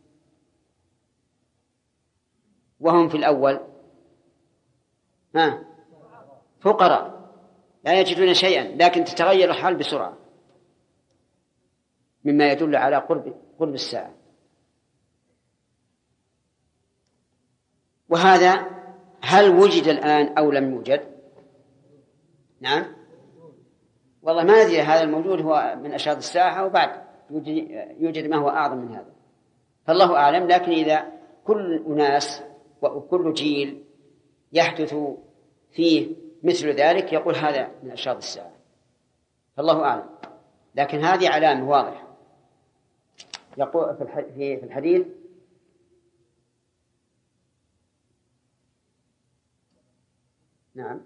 [SPEAKER 2] وهم في الأول فقراء لا يجدون شيئا، لكن تتغير الحال بسرعة، مما يدل على قرب الساعة. وهذا هل وجد الآن أو لم يوجد؟ نعم، والله ما ندري، هذا الموجود هو من أشراط الساعة وبعد يوجد ما هو أعظم من هذا، فالله أعلم. لكن إذا كل أناس وكل جيل يحدث فيه مثل ذلك يقول هذا من أشراط الساعة، فالله أعلم. لكن هذه علامة واضحة. يقول في الحديث: نعم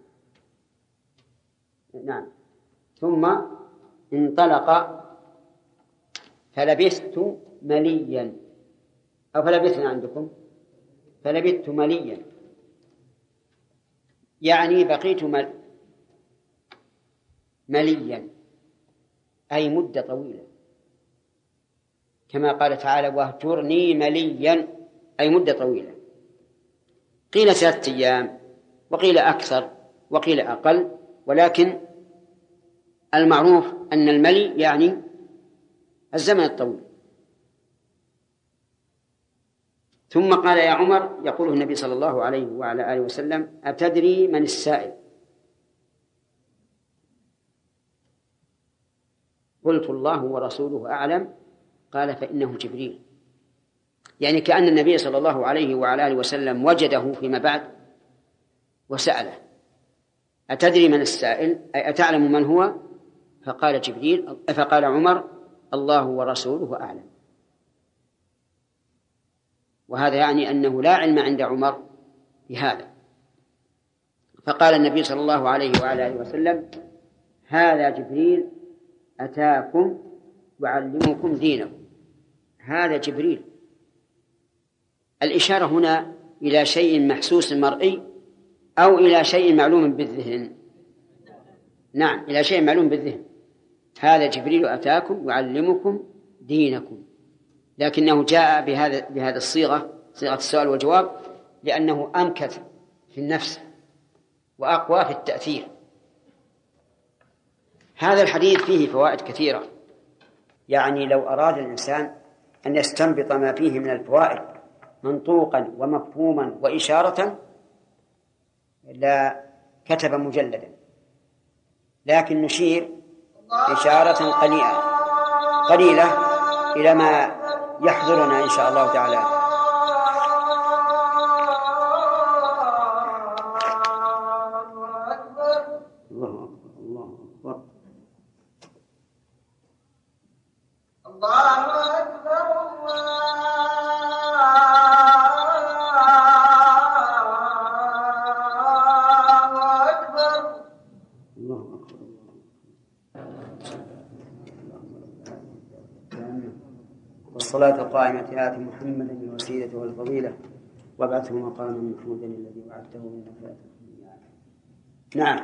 [SPEAKER 2] ثم انطلق فلبثت مليا، أو فلبثنا عندكم فلبثت مليا، يعني بقيت مليا أي مدة طويلة، كما قال تعالى: واهجرني مليا أي مدة طويلة. قيل 3 أيام، وقيل أكثر، وقيل أقل، ولكن المعروف أن الملي يعني الزمن الطويل. ثم قال: يا عمر، يقوله النبي صلى الله عليه وعلى آله وسلم: أتدري من السائل؟ قلت: الله ورسوله أعلم. قال: فإنه جبريل. يعني كأن النبي صلى الله عليه وعلى آله وسلم وجده فيما بعد وسأله: أتدري من السائل؟ أي أتعلم من هو؟ فقال جبريل. فقال عمر: الله ورسوله أعلم. وهذا يعني أنه لا علم عند عمر بهذا. فقال النبي صلى الله عليه وعلى آله وسلم: هذا جبريل أتاكم يعلمكم دينكم. هذا جبريل. الإشارة هنا إلى شيء محسوس مرئي أو إلى شيء معلوم بالذهن؟ نعم، إلى شيء معلوم بالذهن. هذا جبريل أتاكم يعلمكم دينكم، لكنه جاء بهذا الصيغة، صيغة السؤال والجواب، لأنه أمكث في النفس وأقوى في التأثير. هذا الحديث فيه فوائد كثيرة، يعني لو أراد الإنسان أن يستنبط ما فيه من الفوائد منطوقا ومفهوما وإشارة لا كتب مجلدا، لكن نشير إشارة قليلة إلى ما يحضرنا إن شاء الله تعالى. والصلاة القائمة آت محمدا الوسيلة والفضيلة وابعثه مقاما محمودا الذي وعدته إنك لا تخلف الميعاد. نعم.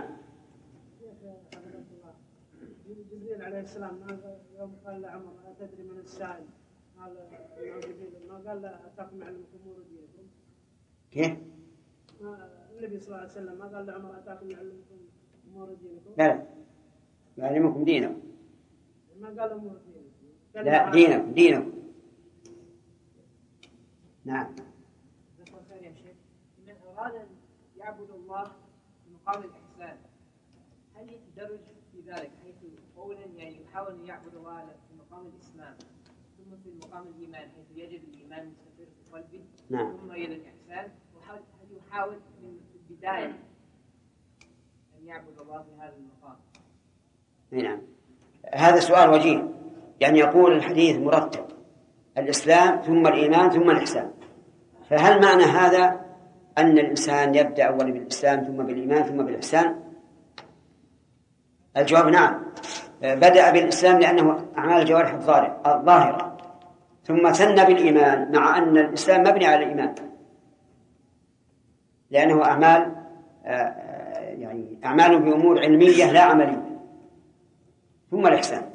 [SPEAKER 4] جبريل عليه السلام يوم قال لعمر أتدري من السائل؟ قال ما قال أتاكم يعلمكم أمور دينكم.
[SPEAKER 2] كيف؟
[SPEAKER 4] النبي صلى الله عليه وسلم ما قال لعمر أتاكم يعلمكم أمور دينكم؟
[SPEAKER 2] لا يعلمكم دينكم.
[SPEAKER 4] ما قال أمور دينكم.
[SPEAKER 2] لا دينكم. نعم.
[SPEAKER 7] يا شيخ، من أراد أن يعبد الله في مقام الإحسان هل يتدرج في ذلك، حيث أولا يعني يحاول أن يعبد الله في مقام الإسلام، ثم في مقام الإيمان حيث يجد الإيمان مستقر في قلبه،
[SPEAKER 2] نعم.
[SPEAKER 7] ثم إلى الإحسان، هل يحاول من البداية أن يعبد الله في هذا المقام؟
[SPEAKER 2] نعم، هذا سؤال وجيه، يعني يقول الحديث مرتب: الإسلام ثم الإيمان ثم الإحسان، فهل معنى هذا أن الإنسان يبدأ أولا بالإسلام ثم بالإيمان ثم بالإحسان؟ الجواب نعم، بدأ بالإسلام لأنه أعمال الجوارح الظاهرة، ثم ثنى بالإيمان، مع أن الإسلام مبني على الإيمان لأنه أعمال بأمور علمية لا عملية، ثم الإحسان.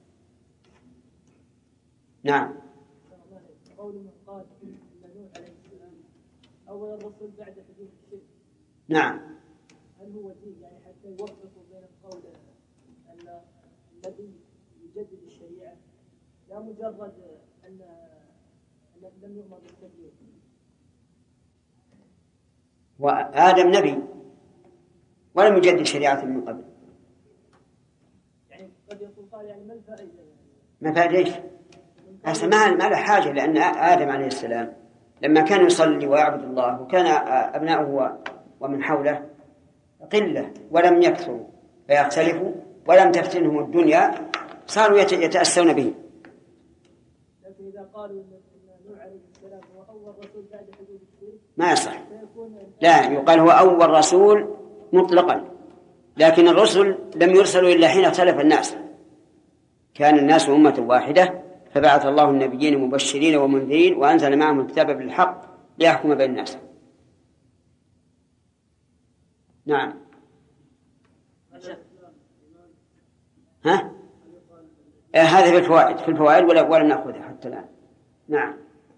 [SPEAKER 2] نعم.
[SPEAKER 6] قول من قال أن نوح عليه السلام أول الرسول بعد حدوث الشرك.
[SPEAKER 2] نعم.
[SPEAKER 6] هل هو دين يعني حتى يوفق بين القول أن الذي يجدد الشريعة لا مجرد أن لم يؤمر بالتبليغ؟
[SPEAKER 2] وآدم نبي ولم يجدد شريعة من قبل.
[SPEAKER 6] يعني قد يقول قال يعني ما الفائدة؟
[SPEAKER 2] ما فائدة إيش؟ ما له حاجة، لأن آدم عليه السلام لما كان يصلي ويعبد الله وكان أبناؤه ومن حوله قلة ولم يكثروا فيختلفوا ولم تفتنهم الدنيا صاروا يتأسون به.
[SPEAKER 6] لكن إذا قالوا أن نوح عليه السلام هو أول رسول بعد حدوث الشرك
[SPEAKER 2] ما يصح. لا، يقال هو أول رسول مطلقا، لكن الرسل لم يرسلوا إلا حين اختلف الناس، كان الناس أمة واحدة فبعث الله النبيين مبشرين ومنذرين وأنزل معهم الكتاب بالحق ليحكم بين الناس. نعم. هذه في الفوائد ولا نأخذها حتى الآن. نعم.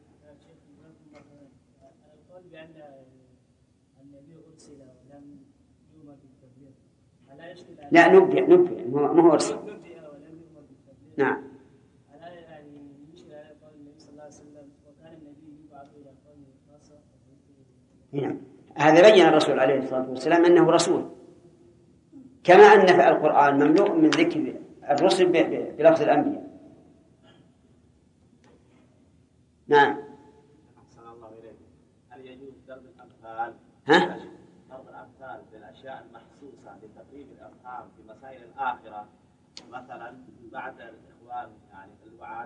[SPEAKER 5] القول بأن النبي أرسل ولم يؤمر بالتبليغ ألا يشكل؟
[SPEAKER 2] لا، نبدأ ما هو أرسل. نعم.
[SPEAKER 5] ألا يعني يشكل على قول النبي صلى الله عليه وسلم وكان النبي يبعث إلى قومه خاصة؟
[SPEAKER 2] نعم، هذا بين الرسول عليه الصلاة والسلام أنه رسول، كما أن في القرآن مملوء من ذكر الرسل بلفظ الأنبياء. نعم.
[SPEAKER 8] أحسن الله إليك، هل يجوز ضرب الأمثال؟ ضرب الأمثال بالأشياء المحسوسة لتقريب الأفهام في مسائل الآخرة، مثلا بعد الإخوان يعني الوعد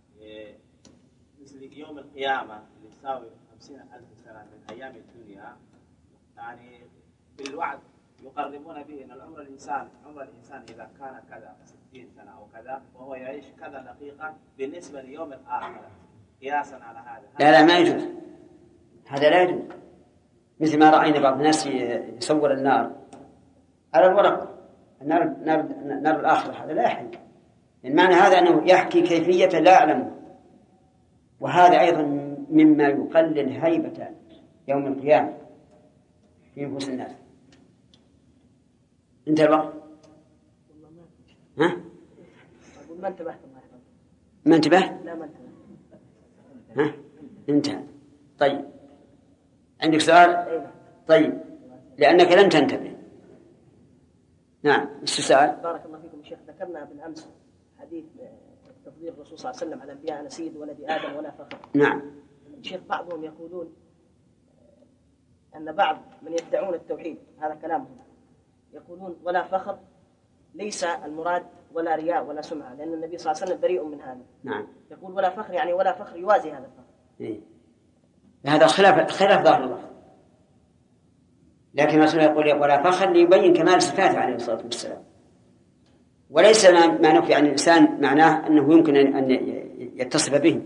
[SPEAKER 8] مثل يوم القيامة اللي يساوي 50,000 سنة من أيام الدنيا، يعني بالوعد يقربون به أن عمر الإنسان إذا كان كذا 60 سنة أو كذا وهو يعيش كذا دقيقة بالنسبة ليوم الآخرة، قياسا على هذا.
[SPEAKER 2] لا ما يجوز، هذا لا يجوز. مثل ما رأينا بعض الناس يصور النار على الورق، النار الآخرة، هذا لا يحل. يعني معنى هذا أنه يحكي كيفية لا أعلمه، وهذا أيضا مما يقلل هيبة يوم القيامة في نفوس الناس. انتهى الوقت؟ ها؟
[SPEAKER 6] ما انتبهت.
[SPEAKER 2] ما انتبه؟
[SPEAKER 6] لا ما انتبه.
[SPEAKER 2] ها؟ انتهى. طيب عندك سؤال؟ طيب لأنك لم تنتبه. نعم ايش السؤال؟
[SPEAKER 6] بارك الله فيكم شيخ. ذكرنا بالأمس حديث تفضيل الرسول صلى الله عليه وسلم على الأنبياء: أنا سيد ولد آدم ولا فخر.
[SPEAKER 2] نعم.
[SPEAKER 6] الشيخ بعضهم يقولون أن بعض من يدعون التوحيد، هذا كلامهم، يقولون ولا فخر ليس المراد ولا رياء ولا سمعة، لأن النبي صلى الله عليه وسلم بريء من هذا.
[SPEAKER 2] نعم.
[SPEAKER 6] يقول ولا فخر يعني ولا فخر يوازي هذا الفخر.
[SPEAKER 2] إيه. هذا خلاف ظاهر الله، لكن الرسول يقول ولا فخر ليبين كمال صفاته عليه الصلاة والسلام، وليس ما نفي عن الإنسان معناه أنه يمكن أن يتصف به.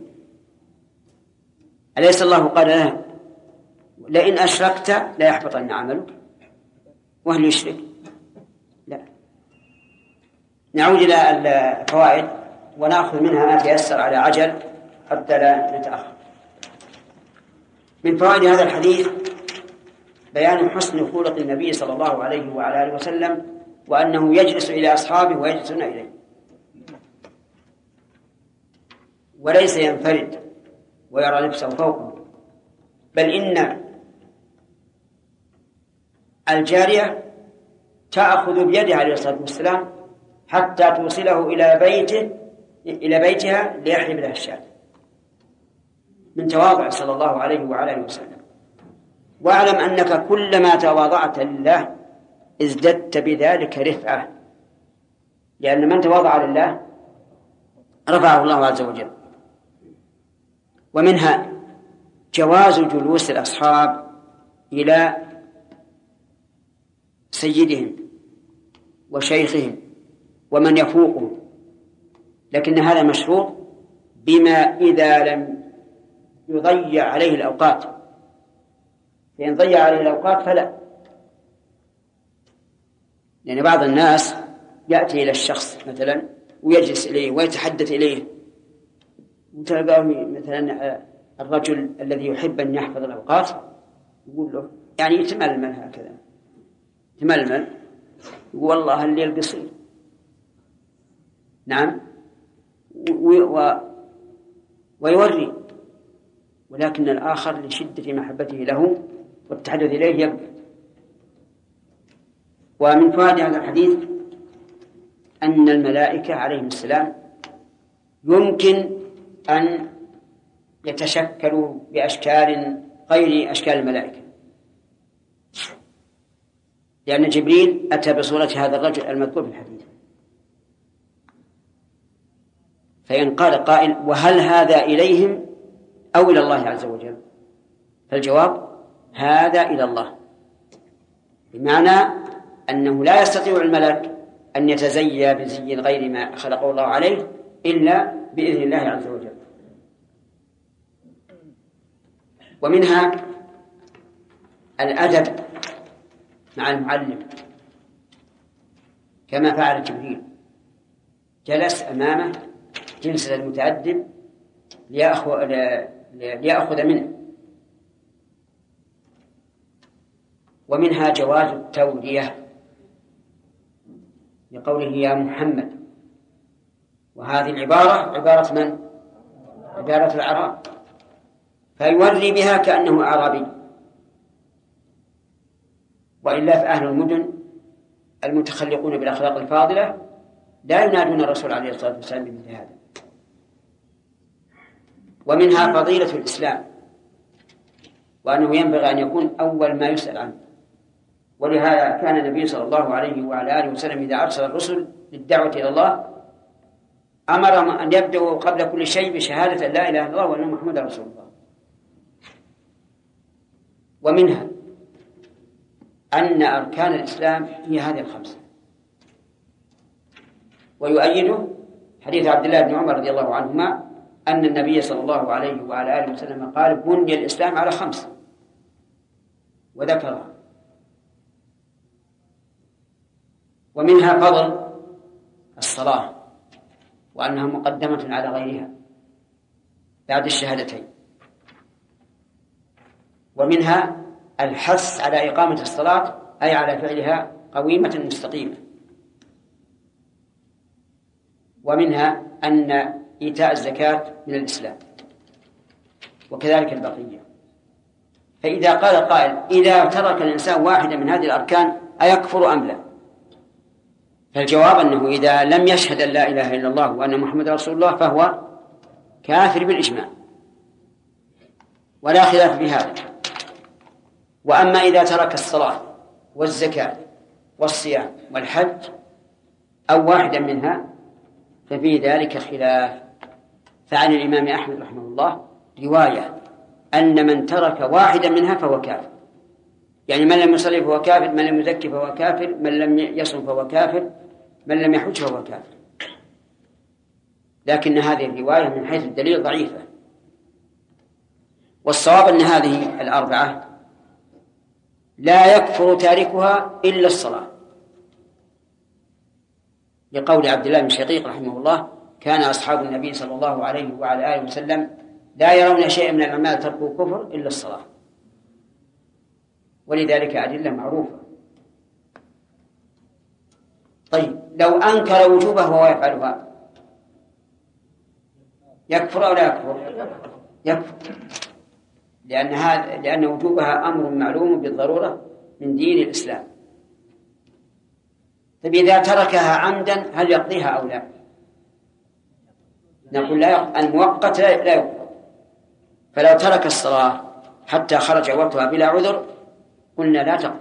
[SPEAKER 2] أليس الله قال له لئن أشركت لا يحبطن عملك، وهل يشرك؟ لا. نعود إلى الفوائد ونأخذ منها ما تيسر على عجل حتى لا نتأخر. من فوائد هذا الحديث بيان حسن خلق النبي صلى الله عليه وعلى آله وسلم، وأنه يجلس إلى أصحابه ويجلسون إليه، وليس ينفرد ويرى لبسه فوقه، بل إن الجارية تأخذ بيده عليه الصلاة والسلام حتى توصله إلى بيتها ليحلب لها الشاة، من تواضع صلى الله عليه وعلى آله وسلم. واعلم أنك كلما تواضعت لله ازددت بذلك رفعة، لأن من تواضع لله رفعه الله عز وجل. ومنها جواز جلوس الأصحاب إلى سيدهم وشيخهم ومن يفوقهم، لكن هذا مشروط بما إذا لم يضيع عليه الأوقات، فإن ضيع عليه الأوقات فلا. يعني بعض الناس يأتي إلى الشخص مثلا ويجلس إليه ويتحدث إليه، وتلقاه مثلا الرجل الذي يحب أن يحفظ الأوقات يقول له يعني يتململ هكذا، يتململ والله الليل قصير. نعم. ويوري، ولكن الآخر لشدة محبته له والتحدث إليه يبقى. ومن فوائد هذا الحديث أن الملائكة عليهم السلام يمكن أن يتشكلوا بأشكال غير أشكال الملائكة، لأن جبريل أتى بصورة هذا الرجل المذكور في الحديث. فإن قال قائل وهل هذا إليهم أو إلى الله عز وجل؟ فالجواب هذا إلى الله، بمعنى أنه لا يستطيع الملك أن يتزيى بزي غير ما خلقه الله عليه إلا بإذن الله عز وجل. ومنها الأدب مع المعلم كما فعل جبريل، جلس أمامه جلسة المتأدب ليأخذ منه. ومنها جواز التورية لقوله يا محمد، وهذه العبارة عبارة من؟ عبارة الأعراب، فيوري بها كأنه أعرابي. وإلا فأهل المدن المتخلقون بالأخلاق الفاضلة لا ينادون الرسول عليه الصلاة والسلام بمثل هذا. ومنها فضيلة الإسلام، وأنه ينبغي أن يكون أول ما يسأل عنه، ولهذا كان النبي صلى الله عليه وعلى آله وسلم إذا أرسل الرسل للدعوة إلى الله أمرهم أن يبدأوا قبل كل شيء بشهادة لا إله إلا الله وأن محمدا رسول الله. ومنها أن أركان الإسلام هي هذه الخمسة، ويؤيده حديث عبد الله بن عمر رضي الله عنهما أن النبي صلى الله عليه وعلى آله وسلم قال بني الإسلام على 5 وذكرها. ومنها فضل الصلاة، وأنها مقدمة على غيرها بعد الشهادتين. ومنها الحث على إقامة الصلاة أي على فعلها قويمة مستقيمة. ومنها أن إيتاء الزكاة من الإسلام، وكذلك البقية. فإذا قال قائل إذا ترك الإنسان واحدة من هذه الأركان أيكفر أم لا؟ فالجواب أنه إذا لم يشهد أن لا إله إلا الله وأن محمد رسول الله فهو كافر بالإجماع ولا خلاف في هذا. وأما إذا ترك الصلاة والزكاة والصيام والحج أو واحدا منها ففي ذلك خلاف. فعن الإمام أحمد رحمه الله رواية أن من ترك واحدا منها فهو كافر، يعني من لم يصلي فهو كافر، من لم يزكي فهو كافر، من لم يصم فهو كافر، من لم يحج فهو كافر. لكن هذه الرواية من حيث الدليل ضعيفة. والصواب أن هذه الأربعة لا يكفر تاركها إلا الصلاة، لقول عبد الله بن شقيق رحمه الله كان أصحاب النبي صلى الله عليه وعلى آله وسلم لا يرون شيئا من الأعمال تركوا كفر إلا الصلاة، ولذلك أدلة معروفة. طيب لو أنكر وجوبه وهو يفعلها يكفر أو لا يكفر؟ يكفر، لأن وجوبها أمر معلوم بالضرورة من دين الإسلام. طيب إذا تركها عمدا هل يقضيها أو لا؟ نقول لا، المؤقت لا يقضى. فلو ترك الصلاة حتى خرج وقتها بلا عذر قلنا لا تقضى،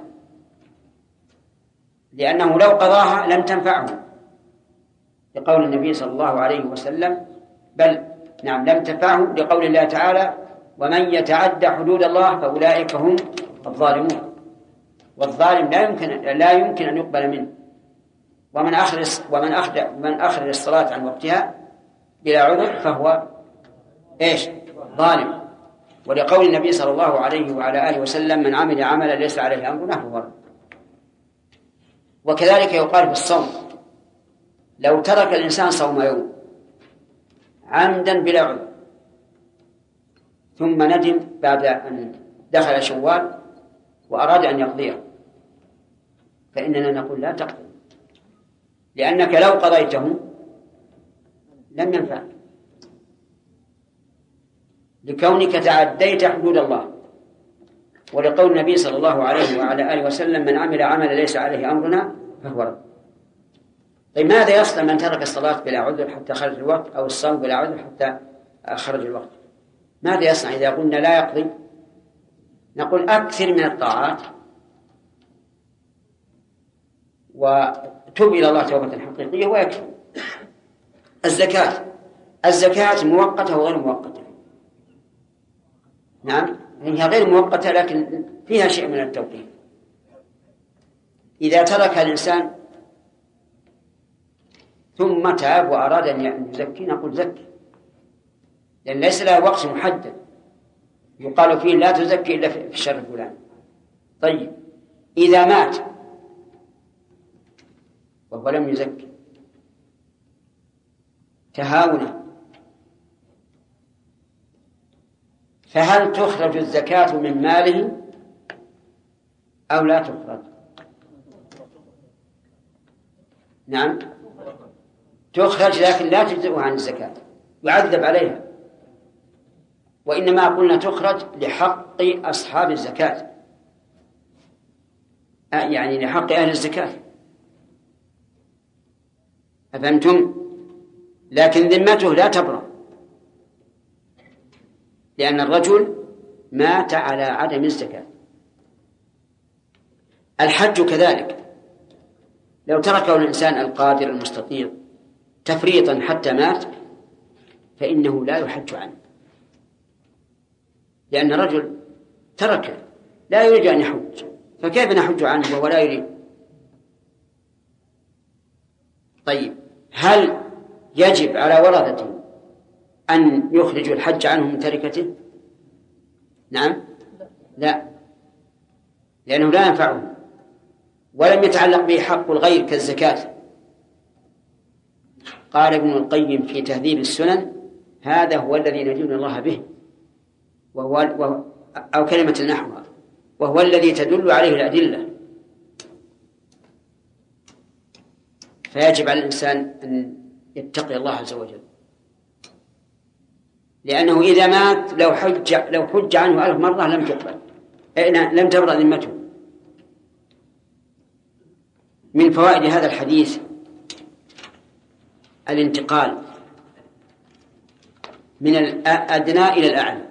[SPEAKER 2] لأنه لو قضاها لم تنفعه، لقول النبي صلى الله عليه وسلم بل نعم لم تنفعه، لقول الله تعالى ومن يتعدى حدود الله فأولئك هم الظالمون. والظالم لا يمكن أن يقبل منه. ومن أخرج الصلاة عن وقتها بلا عذر فهو إيش؟ ظالم. ولقول النبي صلى الله عليه وعلى آله وسلم من عمل عملا ليس عليه أمرنا فهو رد. وكذلك يقال في الصوم، لو ترك الإنسان صوم يوم عمدا بلا عذر ثم ندم بعد أن دخل شوال وأراد أن يقضيه فإننا نقول لا تقضي، لأنك لو قضيته لم ينفع، لكونك تعديت حدود الله. ولقول النبي صلى الله عليه وعلى آله وسلم من عمل عملا ليس عليه أمرنا فهو رد. طيب ماذا يصنع من ترك الصلاة بلا عذر حتى خرج الوقت، أو الصوم بلا عذر حتى خرج الوقت؟ ماذا يصنع إذا قلنا لا يقضي؟ نقول أكثر من الطاعات وتب إلى الله توبة حقيقية ويكفي. الزكاة مؤقتة وغير مؤقتة. نعم هي غير مؤقتة لكن فيها شيء من التوقيت. إذا ترك الإنسان ثم تاب وأراد أن يزكي نقول زكي، لأن ليس له وقت محدد يقال فيه لا تزكي إلا في الشر الفلاني. طيب إذا مات وهو لم يزكي تهاونا فهل تخرج الزكاة من ماله أو لا تخرج؟ نعم تخرج، لكن لا تجزئه عن الزكاة، يعذب عليها. وإنما قلنا تخرج لحق أصحاب الزكاة، يعني لحق أهل الزكاة، أفهمتم؟ لكن ذمته لا تبرأ، لأن الرجل مات على عدم الزكاة. الحج كذلك، لو تركه الإنسان القادر المستطيع تفريطا حتى مات فإنه لا يحج عنه، لأن الرجل تركه لا يريد أن يحج، فكيف نحج عنه وهو لا يريد؟ طيب هل يجب على ورثته أن يخرجوا الحج عنه من تركته؟ نعم لا، لأنه لا ينفعه ولم يتعلق به حق الغير كالزكاة. قال ابن القيم في تهذيب السنن: هذا هو الذي ندين الله به، أو كلمة نحوها، وهو الذي تدل عليه الأدلة. فيجب على الإنسان أن يتقي الله عز وجل، لأنه إذا مات لو حج عنه 1000 مرة لم تقبل، لم تبرأ ذمته. من فوائد هذا الحديث الانتقال من الأدنى إلى الأعلى.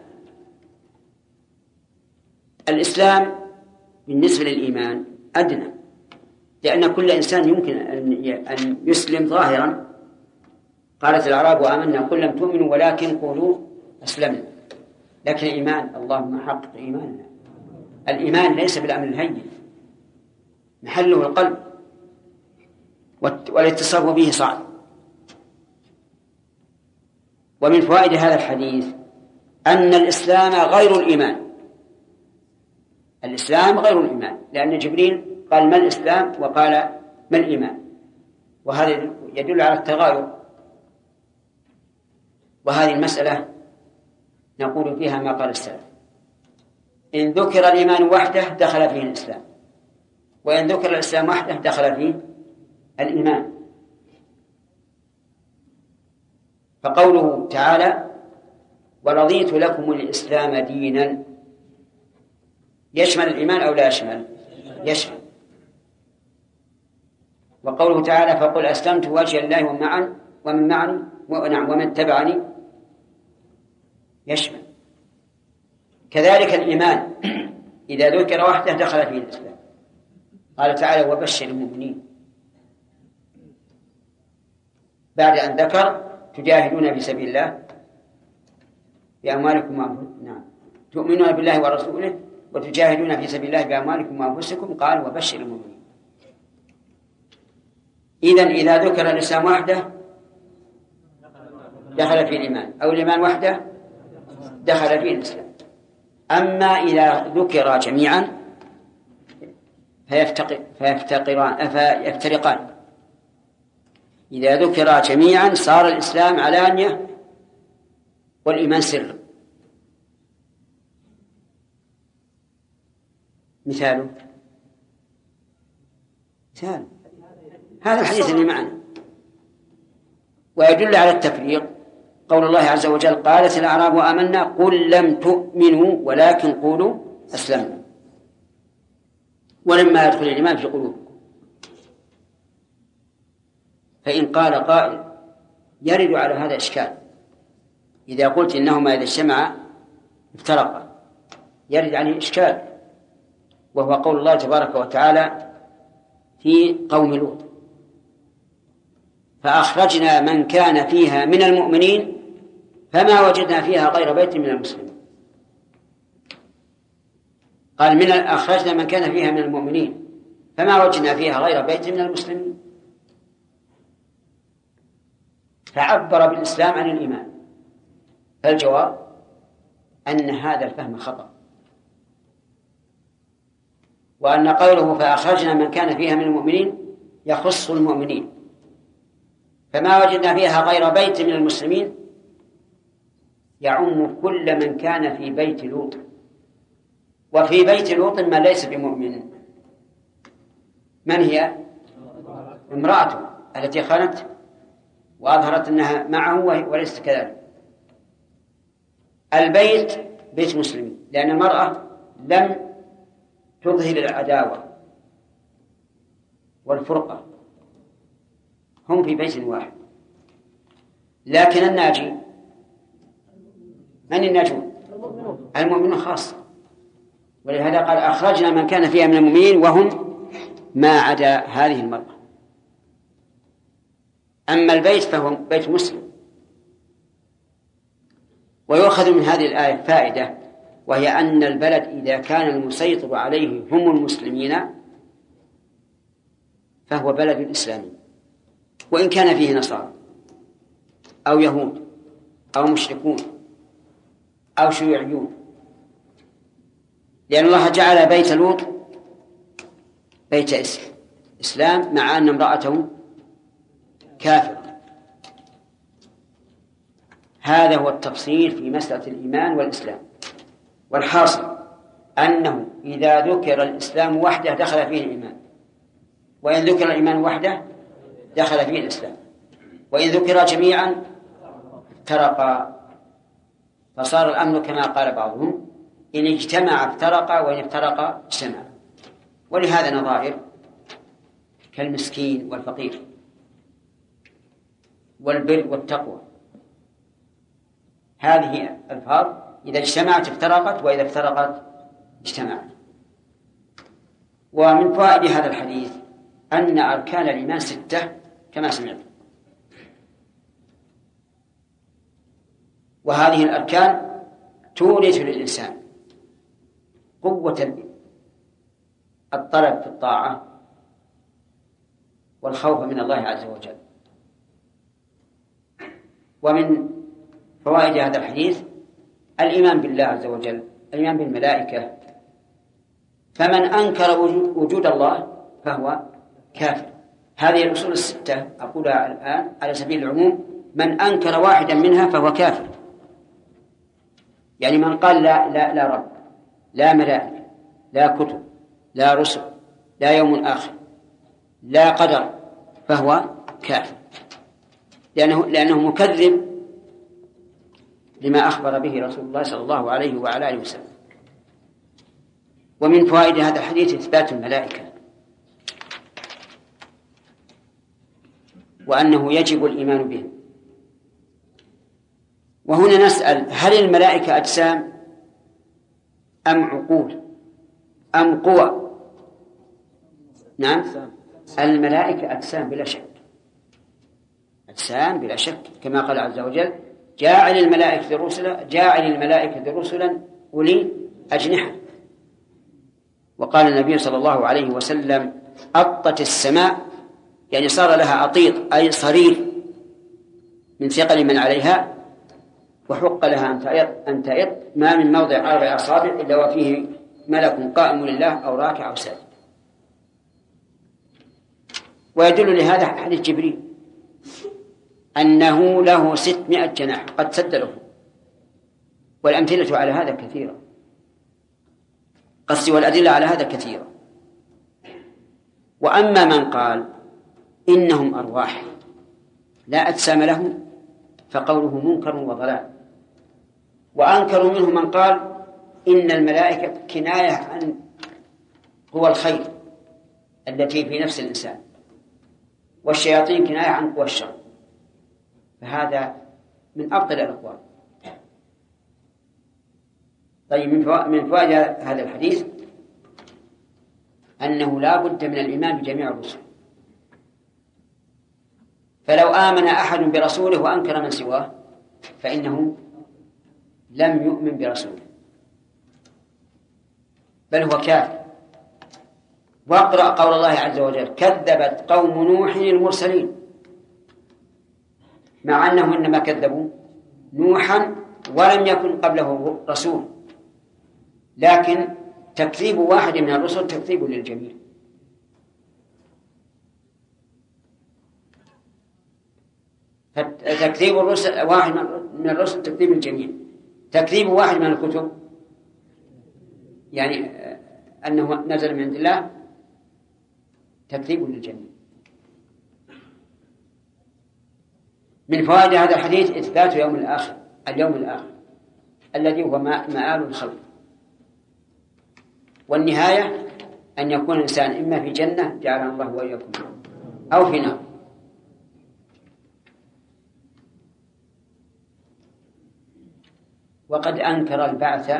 [SPEAKER 2] الإسلام بالنسبة للإيمان أدنى، لأن كل إنسان يمكن أن يسلم ظاهرا. قالت الأعراب آمنا قل لم تؤمنوا ولكن قولوا أسلمنا. لكن الإيمان، اللهم حقق إيماننا. الإيمان ليس بالأمر الهين، محله القلب، والاتصاف به صعب. ومن فوائد هذا الحديث أن الإسلام غير الإيمان. الإسلام غير الإيمان، لأن جبريل قال: ما الإسلام؟ وقال: ما الإيمان؟ وهذا يدل على التغاير. وهذه المسألة نقول فيها ما قال السلف: إن ذكر الإيمان وحده دخل فيه الإسلام، وإن ذكر الإسلام وحده دخل فيه الإيمان. فقوله تعالى: ورضيت لكم الإسلام دينا، يشمل الإيمان أو لا يشمل؟ يشمل. وقوله تعالى: فقل أسلمت وجه الله ومن معي ومن تبعني، يشمل. كذلك الإيمان إذا ذكر وحده دخل فيه الإسلام. قال تعالى: وبشر المؤمنين، بعد أن ذكر تجاهدون في سبيل الله بأموالكم وأنفسكم، تؤمنون بالله ورسوله وتجاهدون في سبيل الله بأموالكم وأنفسكم، قال: وبشر المؤمنين. إذن إذا ذكر الإسلام وحده دخل في الإيمان، أو الإيمان وحده دخل فيه الإسلام. أما إذا ذكر جميعا فيفترقان. إذا ذكر جميعا صار الإسلام علانية والإيمان سر. مثال هذا الحديث اللي معنا. ويدل على التفريق قول الله عز وجل: قالت الأعراب آمنا قل لم تؤمنوا ولكن قولوا أسلمنا ولما يدخل الإيمان في قلوبكم. فإن قال قائل يرد على هذا إشكال: إذا قلت إنهما إذا اجتمعا افترقا، يرد عليه إشكال، وهو قول الله تبارك وتعالى في قوم لوط: فأخرجنا من كان فيها من المؤمنين فما وجدنا فيها غير بيت من المسلمين. قال: أخرجنا من كان فيها من المؤمنين فما وجدنا فيها غير بيت من المسلمين، فعبر بالإسلام عن الإيمان. فالجواب أن هذا الفهم خطأ، وأن قوله فأخرجنا من كان فيها من المؤمنين يخص المؤمنين، فما وجدنا فيها غير بيت من المسلمين يعم كل من كان في بيت لوط. وفي بيت لوط من ليس بمؤمن. من هي؟ امرأته التي خانت وأظهرت أنها معه وليست كذلك. البيت بيت مسلمين، لأن المرأة لم تظهر العداوة والفرقة، هم في بيت واحد. لكن الناجي من الناجون؟ المؤمنون خاصة، ولهذا قال أخرجنا من كان فيها من المؤمنين وهم ما عدا هذه المرأة. أما البيت فهو بيت مسلم. ويؤخذ من هذه الآية فائدة، وهي أن البلد إذا كان المسيطر عليه هم المسلمين فهو بلد إسلامي، وإن كان فيه نصارى أو يهود أو مشركون أو شيوعيون، لأن الله جعل بيت لوط بيت إسلام مع أن امرأته كافرة. هذا هو التفصيل في مسألة الإيمان والإسلام. والحاصل أنه إذا ذكر الإسلام وحده دخل فيه الإيمان، وإن ذكر الإيمان وحده دخل فيه الإسلام، وإن ذكر جميعا افترقا، فصار الأمر كما قال بعضهم: إن اجتمع افترقا وإن افترقا اجتمع. ولهذا نظائر كالمسكين والفقير والبر والتقوى، هذه ألفاظ إذا اجتمعت افترقت وإذا افترقت اجتمعت. ومن فوائد هذا الحديث أن أركان الإيمان 6 كما سمعت، وهذه الأركان تورث للإنسان قوة الطلب في الطاعة والخوف من الله عز وجل. ومن فوائد هذا الحديث الإيمان بالله عز وجل، الإيمان بالملائكة، فمن أنكر وجود الله فهو كافر. هذه الأصول 6 أقولها الآن على سبيل العموم: من أنكر واحدا منها فهو كافر. يعني من قال لا رب، لا ملائكة، لا كتب، لا رسل، لا يوم آخر، لا قدر، فهو كافر، لأنه مكذب لما أخبر به رسول الله صلى الله عليه وعلى آله وسلم. ومن فوائد هذا الحديث إثبات الملائكة، وأنه يجب الإيمان بهم. وهنا نسأل: هل الملائكة أجسام أم عقول أم قوى؟ نعم، الملائكة أجسام بلا شك، أجسام بلا شك، كما قال عز وجل: جاعل الملائكة رسلا أولي أجنحة. وقال النبي صلى الله عليه وسلم: أطت السماء، يعني صار لها أطيط أي صرير من ثقل من عليها، وحق لها أن تئط ما من موضع 4 أصابع إلا وفيه ملك قائم لله أو راكع أو ساجد. ويدل لهذا حديث جبريل أنه له 600 جناح قد سد له، والأمثلة على هذا كثيرة، قصدي والأدلة على هذا كثيرة. وأما من قال إنهم أرواح لا أجسام لهم فقوله منكر وضلال. وأنكروا منه من قال إن الملائكة كناية عن قوى الخير التي في نفس الإنسان، والشياطين كناية عن قوى الشر، فهذا من أبطل الأقوال. طيب، من فوائد هذا الحديث أنه لا بد من الإيمان بجميع الرسل، فلو آمن أحد برسوله وأنكر من سواه فإنه لم يؤمن برسوله، بل هو كافر. واقرأ قول الله عز وجل: كذبت قوم نوح المرسلين، مع أنهم إنما كذبوا نوحا ولم يكن قبله رسول، لكن تكذيب واحد من الرسل تكذيب للجميع. تكذيب واحد من الرسل تكذيب الجميع. تكذيب واحد من الكتب يعني أنه نزل من عند الله تكذيب للجميع. من فوائد هذا الحديث إثبات اليوم الآخر الذي هو مآل الخلق، والنهاية أن يكون الإنسان إما في جنة جعلنا الله وإياكم أو في نار. وقد أنكر البعث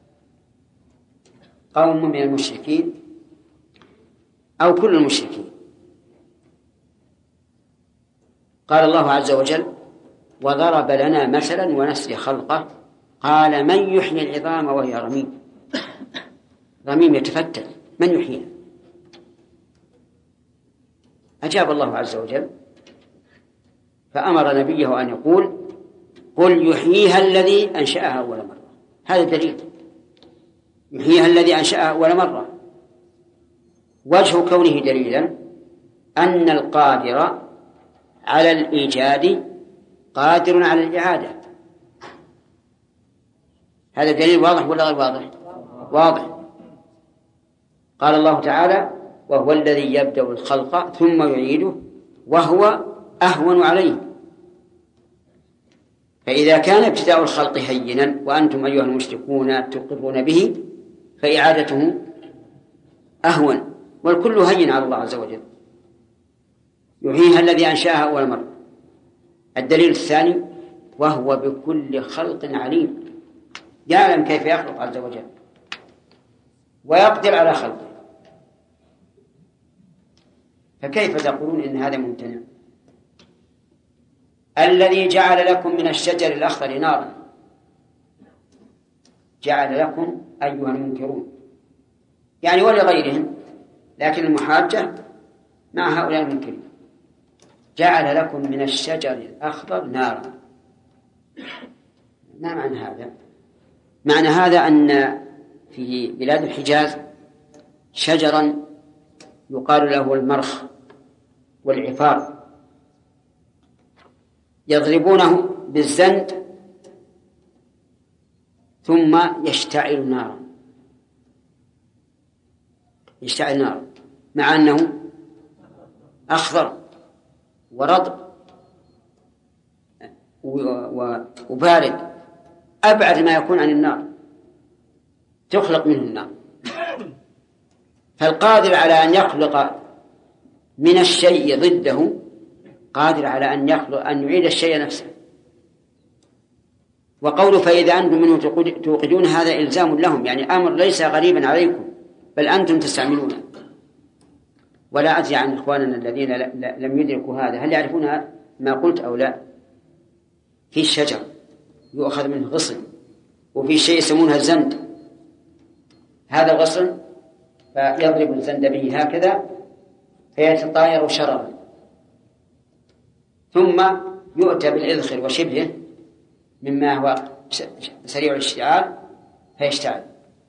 [SPEAKER 2] قوم من المشركين أو كل المشركين. قال الله عز وجل: وضرب لنا مثلا ونسي خلقه قال من يحيي العظام وهي رميم. رميم يتفتت، من يحييها؟ أجاب الله عز وجل فأمر نبيه أن يقول: قل يحييها الذي أنشأها أول مرة. هذا دليل، يحييها الذي أنشأها أول مرة. وجه كونه دليلا أن القادر على الإيجاد قادر على الإعادة، هذا دليل واضح ولا غير واضح؟ واضح. قال الله تعالى وهو الذي يبدأ الخلق ثم يعيده وهو أهون عليه. فإذا كان ابتداء الخلق هينا وأنتم أيها المشركون تقرون به فإعادته أهون، والكل هين على الله عز وجل، يحييها الذي أنشأها أول مرة. الدليل الثاني وهو بكل خلق عليم، يعلم كيف يخلق عز وجل ويقدر على خلقه، فكيف تقولون إن هذا ممتنع؟ الذي جعل لكم من الشجر الأخضر نارا، جعل لكم أيها المنكرون يعني ولغيرهم، لكن المحاجة مع هؤلاء المنكرين، جعل لكم من الشجر الأخضر نارا. ما معنى هذا؟ معنى هذا أن في بلاد الحجاز شجرا يقال له المرخ والعفار، يضربونه بالزند ثم يشتعل نارا، يشتعل نارا مع أنه أخضر ورطب وبارد، أبعد ما يكون عن النار، تخلق منه النار. فالقادر على أن يخلق من الشيء ضده قادر على أن يعيد الشيء نفسه. وقوله فإذا أنتم منه توقدون هذا إلزام لهم، يعني أمر ليس غريبا عليكم بل أنتم تستعملونه. ولا أدري عن إخواننا الذين لم يدركوا هذا هل يعرفون ما قلت أو لا. في الشجر يؤخذ منه غصن، وفي شيء يسمونها الزند، هذا الغصن فيضرب الزند به هكذا فيتطاير شررا، ثم يؤتى بالإذخر وشبهه مما هو سريع الاشتعال فيشتعل.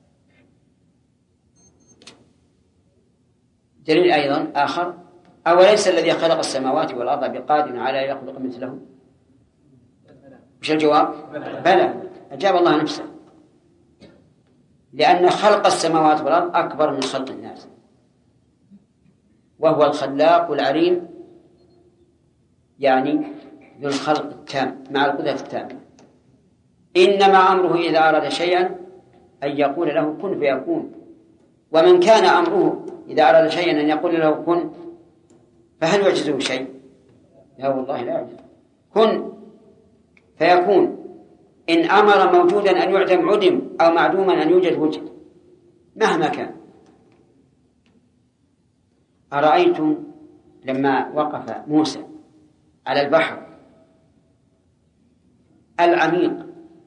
[SPEAKER 2] دليل أيضا آخر أوليس الذي خلق السماوات والأرض بقادر على يخلق مثلهم؟ وش الجواب؟ بلى، أجاب الله نفسه، لأن خلق السماوات والأرض أكبر من خلق الناس، وهو الخلاق العليم، يعني ذو الخلق التام مع القدرة التامة. إنما أمره إذا أراد شيئا أن يقول له كن فيكون. ومن كان أمره إذا أراد شيئا أن يقول له كن فهل يعجزه شيء؟ لا والله لا يعجز. كن فيكون. إن أمر موجودا أن يعدم عدم، أو معدوما أن يوجد وجد، مهما كان. أرأيتم لما وقف موسى على البحر العميق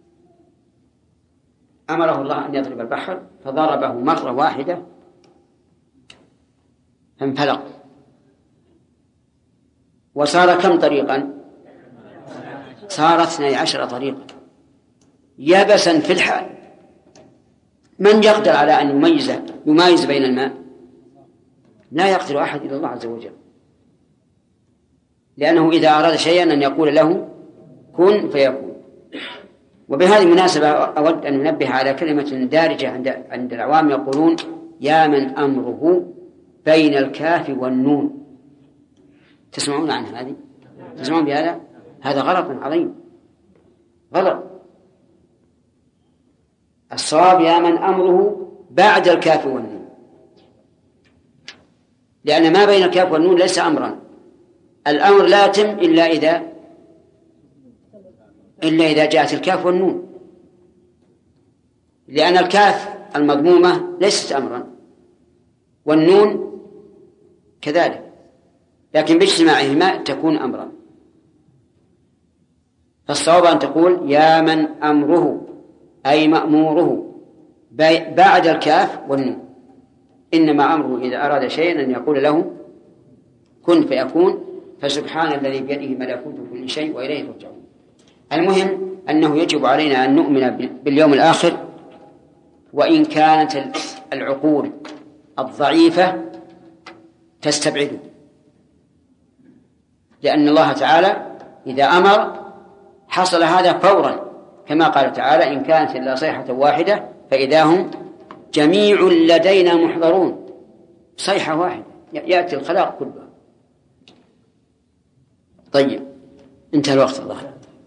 [SPEAKER 2] أمره الله أن يضرب البحر فضربه مرة واحدة فانفلق، وصار كم طريقا؟ صار 12 طريقا يبسا في الحال. من يقدر على أن يميز بين الماء؟ لا يقدر أحد إلا الله عز وجل، لأنه إذا أراد شيئا أن يقول له كن فيكون. وبهذه المناسبة أود أن ننبه على كلمة دارجة عند العوام، يقولون يا من أمره بين الكاف والنون. تسمعون عن هذه؟ تسمعون بهذا؟ هذا غلط عظيم، غلط. الصواب يا من أمره بعد الكاف والنون، لأن ما بين الكاف والنون ليس أمرا. الأمر لا يتم إلا إذا جاءت الكاف والنون، لأن الكاف المضمومة ليست أمرا والنون كذلك، لكن باجتماعهما تكون أمرا. فالصواب أن تقول يا من أمره أي مأموره بعد الكاف والنون. إنما أمره إذا أراد شيئا أن يقول له كن فيكون. فسبحان الذي بيده ملكوت كل شيء وإليه ترجعون. المهم أنه يجب علينا أن نؤمن باليوم الآخر، وإن كانت العقول الضعيفة تستبعده، لأن الله تعالى إذا أمر حصل هذا فورا كما قال تعالى إن كانت إلا صيحة واحدة فإذا هم جميع لدينا محضرون. صيحة واحدة يأتي الخلق كلها. طيب انتهى الوقت الله،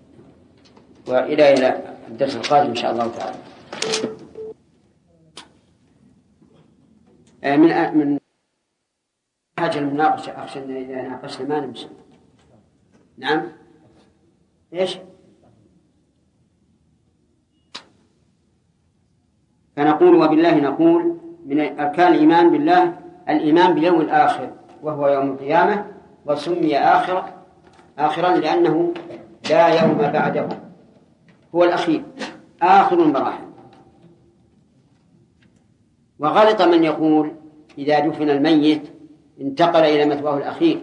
[SPEAKER 2] وإلى الدرس القادم إن شاء الله تعالى. من حاجة المناقشة أخشى أن إذا ناقشنا ما نمشي. نعم إيش؟ فنقول وبالله نقول من أركان الإيمان بالله الإيمان باليوم الآخر وهو يوم القيامة، وسمي آخرا لأنه لا يوم بعده، هو الأخير آخر المراحل. وغلط من يقول إذا دفن الميت انتقل إلى مثواه الأخير،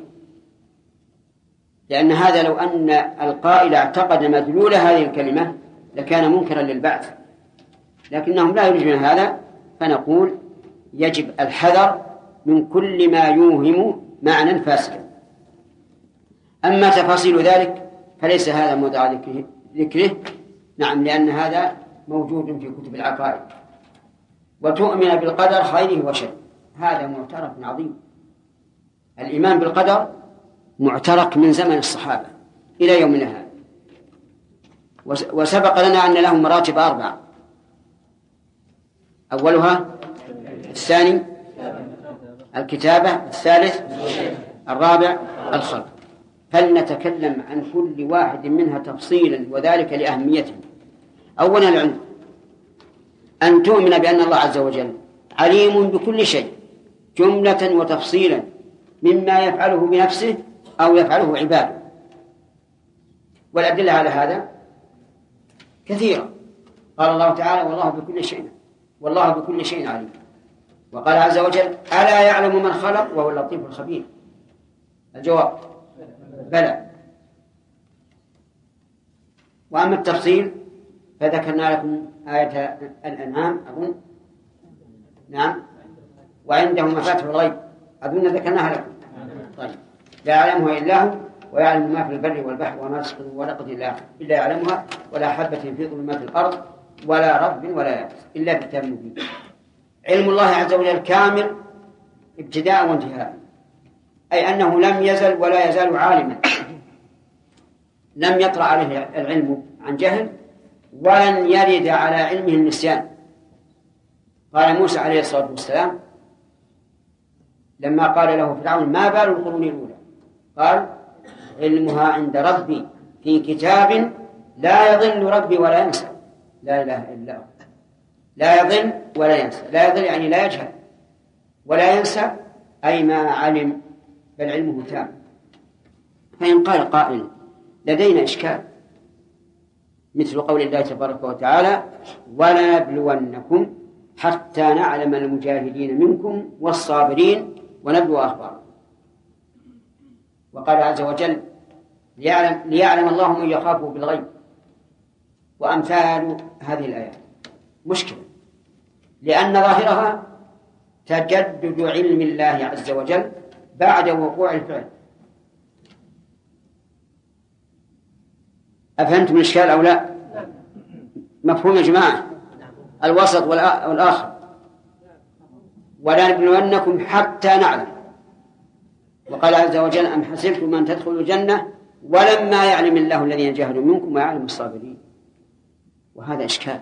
[SPEAKER 2] لأن هذا لو أن القائل اعتقد مدلول هذه الكلمة لكان منكرا للبعث، لكنهم لا يريدون هذا، فنقول يجب الحذر من كل ما يوهم معنى فاسدا. أما تفاصيل ذلك فليس هذا موضع ذكره، نعم، لأن هذا موجود في كتب العقائد. وتؤمن بالقدر خيره وشره، هذا معترك عظيم. الإيمان بالقدر معترك من زمن الصحابة إلى يومنا هذا، وسبق لنا أن لهم مراتب 4: أولها الثاني الكتابة، الثالث الرابع الخلق. فلنتكلم عن كل واحد منها تفصيلا وذلك لأهميته. أولا العلم، أن تؤمن بأن الله عز وجل عليم بكل شيء جملة وتفصيلا مما يفعله بنفسه أو يفعله عباده، والأدلة على هذا كثيرة. قال الله تعالى والله بكل شيء عليم. وقال عز وجل ألا يعلم من خلق وهو اللطيف الخبير. الجواب بلى. وأما التفصيل فذكرنا لكم آية الأنعام أظن، نعم، وعنده مفاتح الغيب أظن ذكرناها لكم. طيب، لا يعلمها إلا هو ويعلم ما في البر والبحر وما تسقط ورقة إلا يعلمها ولا حبة في ظلمات الأرض ولا رطب ولا يابس إلا في كتاب مبين. علم الله عز وجل كامل ابتداء وانتهاء، أي أنه لم يزل ولا يزال عالما، لم يطرأ عليه العلم عن جهل ولن يرد على علمه النسيان. قال موسى عليه الصلاة والسلام لما قال له فرعون ما بال القرون الأولى، قال علمها عند ربي في كتاب لا يضل ربي ولا ينسى. لا إله إلا هو، لا يضل ولا ينسى. لا يضل يعني لا يجهل، ولا ينسى أي ما علم، بل علمه تام. فإن قال قائل لدينا إشكال مثل قول الله تبارك وتعالى ولنبلونكم حتى نعلم المجاهدين منكم والصابرين ونبلو أخبارهم. وقال عز وجل ليعلم الله من يخافه بالغيب، وأمثال هذه الآيات مشكلة، لأن ظاهرها تجدد علم الله عز وجل بعد وقوع الفعل. أفهمتم الإشكال أو لا؟ مفهوم يا جماعة؟ الوسط والآخر. ولنبلونكم حتى نعلم. وقال عز وجل أم حسبتم أن تدخلوا الجنة ولما يعلم الله الذين جاهدوا منكم ويعلم الصابرين. وهذا إشكال،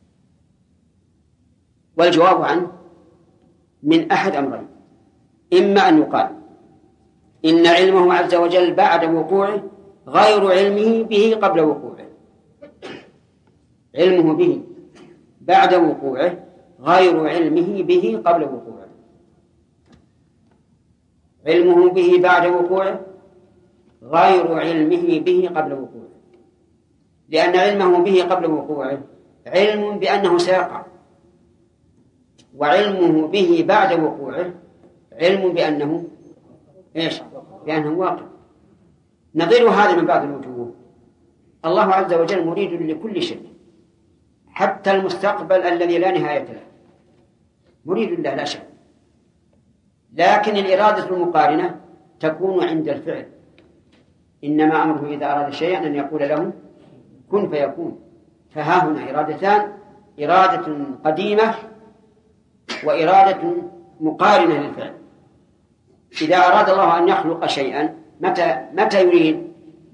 [SPEAKER 2] والجواب عنه من أحد أمرين: إما أن يقال إن علمه عز وجل بعد وقوعه غير علمه به قبل وقوعه، علمه به بعد وقوعه غير علمه به قبل وقوعه. علمه به بعد وقوعه غير علمه به قبل وقوعه، لأن علمه به قبل وقوعه علم بأنه سيقع، وعلمه به بعد وقوعه علم بأنه إيش؟ بأنه واقع. نظير هذا من بعض الوجوه. الله عز وجل مريد لكل شيء، حتى المستقبل الذي لا نهاية له مريد له لا شك، لكن الإرادة المقارنة تكون عند الفعل. إنما أمره إذا أراد شيئا أن يقول له كن فيكون. فها هنا إرادتان: إرادة قديمة وإرادة مقارنة للفعل. إذا أراد الله أن يخلق شيئا متى يريد؟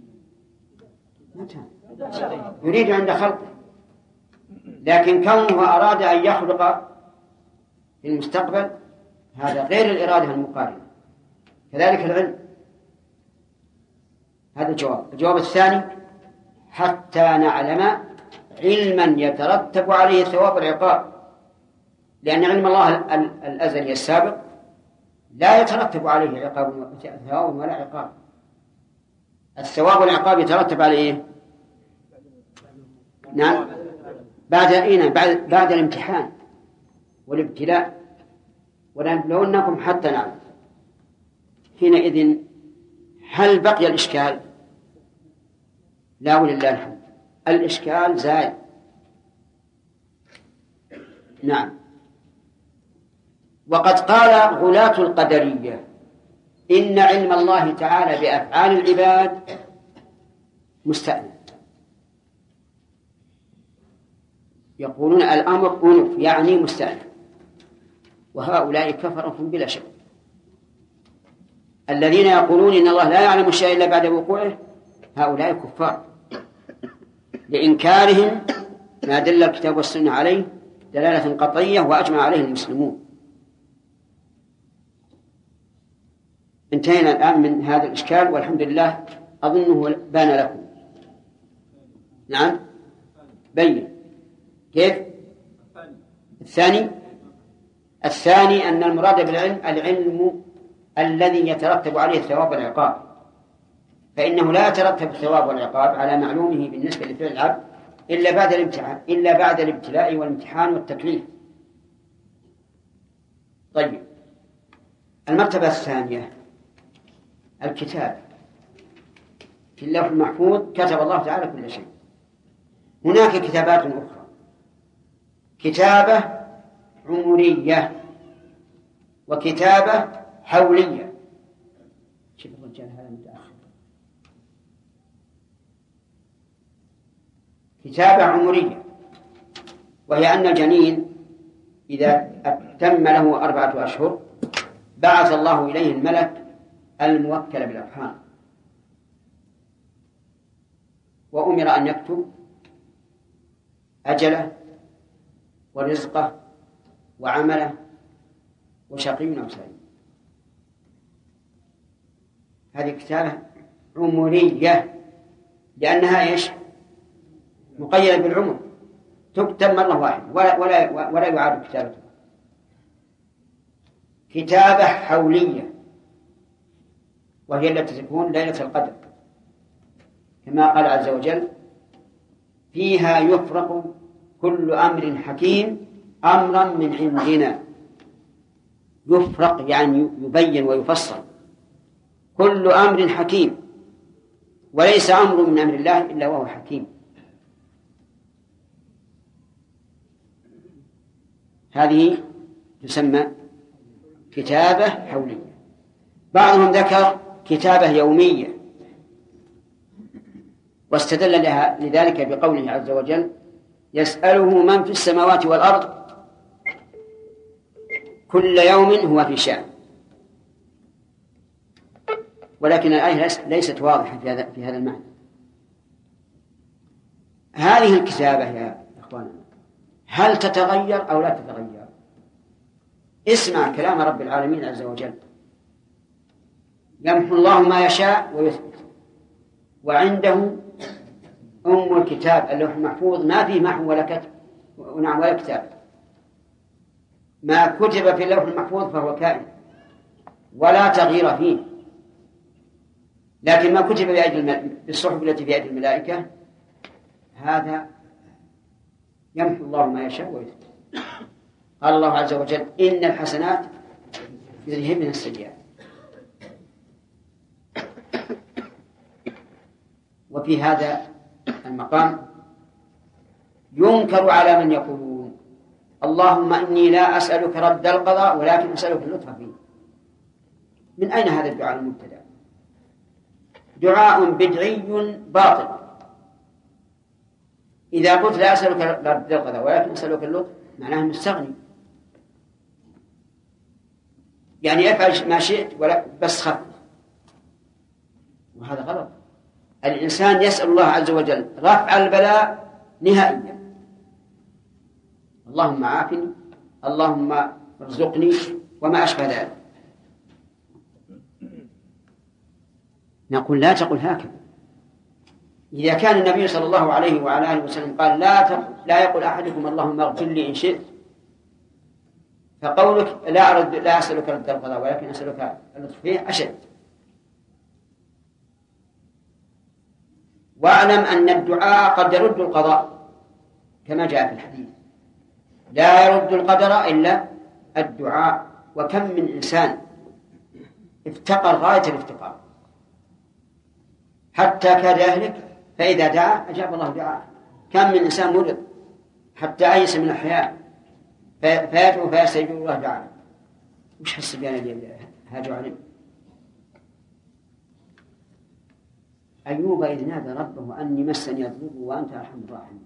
[SPEAKER 2] يريد عند خلقه. لكن كونه أراد أن يخلق في المستقبل هذا غير الإرادة المقارنة. كذلك العلم. هذا الجواب الثاني: حتى نعلم علما يترتب عليه الثواب والعقاب، لأن علم الله الأزلي السابق لا يترتب عليه ثواب ولا عقاب. الثواب والعقاب يترتب عليه نعم بعد الامتحان والابتلاء. ولنبلونكم حتى نعلم. حينئذ هل بقي الإشكال؟ لا ولله الحمد، الإشكال زائد. نعم. وقد قال غلاة القدرية إن علم الله تعالى بأفعال العباد مستأنف. يقولون الأمر أنف يعني مستأنف، وهؤلاء كفرة بلا شك. الذين يقولون إن الله لا يعلم الشيء إلا بعد وقوعه هؤلاء كفار، لإنكارهم ما دل الكتاب والسنة عليه دلالة قطعية وأجمع عليه المسلمون. انتهينا الآن من هذا الإشكال والحمد لله، أظنه بان لكم. نعم بين. كيف؟ الثاني أن المراد بالعلم العلم الذي يترتب عليه الثواب والعقاب، فإنه لا يترتب الثواب والعقاب على معلومه بالنسبة لفعل العبد إلا بعد الابتلاء والامتحان والتكليف. طيب، المرتبة الثانية الكتاب. في اللوح المحفوظ كتب الله تعالى كل شيء. هناك كتابات أخرى: كتابة عمرية وكتابة حولية. شوف الرجال هذا متأخر. كتابة عمرية وهي أن الجنين إذا تم له 4 أشهر بعث الله إليه الملك الموكل بالأرحام، وأمر أن يكتب أجله ورزقه وعمله وشقي أو سعيد. هذه كتابة عمرية لأنها إيش؟ مقيدة بالعمر، تكتب مرة واحدة ولا يعاد كتابتها. كتابة حولية وهي التي تكون ليلة القدر، كما قال عز وجل: فيها يفرق كل أمر حكيم أمرا من عندنا. يفرق يعني يبين ويفصل. كل أمر حكيم، وليس أمر من أمر الله إلا وهو حكيم. هذه تسمى كتابة حولية. بعضهم ذكر كتابة يومية واستدل لذلك بقوله عز وجل: يسأله من في السماوات والأرض كل يوم هو في شأن. ولكن الآية ليست واضحة في هذا المعنى. هذه الكتابة يا إخواننا هل تتغير أو لا تتغير؟ اسمع كلام رب العالمين عز وجل: يمحو الله ما يشاء ويثبت وعنده أم الكتاب. اللوح المحفوظ ما فيه محو ولا كتب ولا كتاب. ما كتب في اللوح المحفوظ فهو كائن ولا تغيير فيه، لكن ما كتب بالصحف التي في أيدي الملائكة هذا يمحو الله ما يشاء ويثبت. قال الله عز وجل: إن الحسنات يذهبن السيئات. وفي هذا المقام ينكر على من يقولون: اللهم إني لا أسألك رد القضاء ولكن أسألك اللطف فيه. من أين هذا الدعاء المبتدأ؟ دعاء بدعي باطل. إذا قلت لا أسألك رد القضاء ولكن أسألك اللطف معناه مستغني، يعني افعل ما شئت ولا بس خف، وهذا غلط. الإنسان يسأل الله عز وجل رفع البلاء نهائيا، اللهم عافني، اللهم ارزقني، وما أشبه ذلك. نقول لا تقل هكذا. إذا كان النبي صلى الله عليه وعلى آله وسلم قال لا يقول أحدكم اللهم اغفر لي إن شئت، فقولك لا أسألك رد القضاء ولكن أسألك اللطف فيه أشد. واعلم أن الدعاء قد يرد القضاء كما جاء في الحديث، لا يرد القدر إلا الدعاء. وكم من إنسان افتقر غاية الافتقار حتى كاد يهلك، فإذا دعا أجاب الله دعاءه. كم من إنسان مرض حتى أيس من الحياة فيدعو فيستجيب الله دعاءه. وش هالصبيان اللي هاجوا عليه؟ أيوب إذ نادى ربه أني مسني الضر وأنت أرحم الراحمين،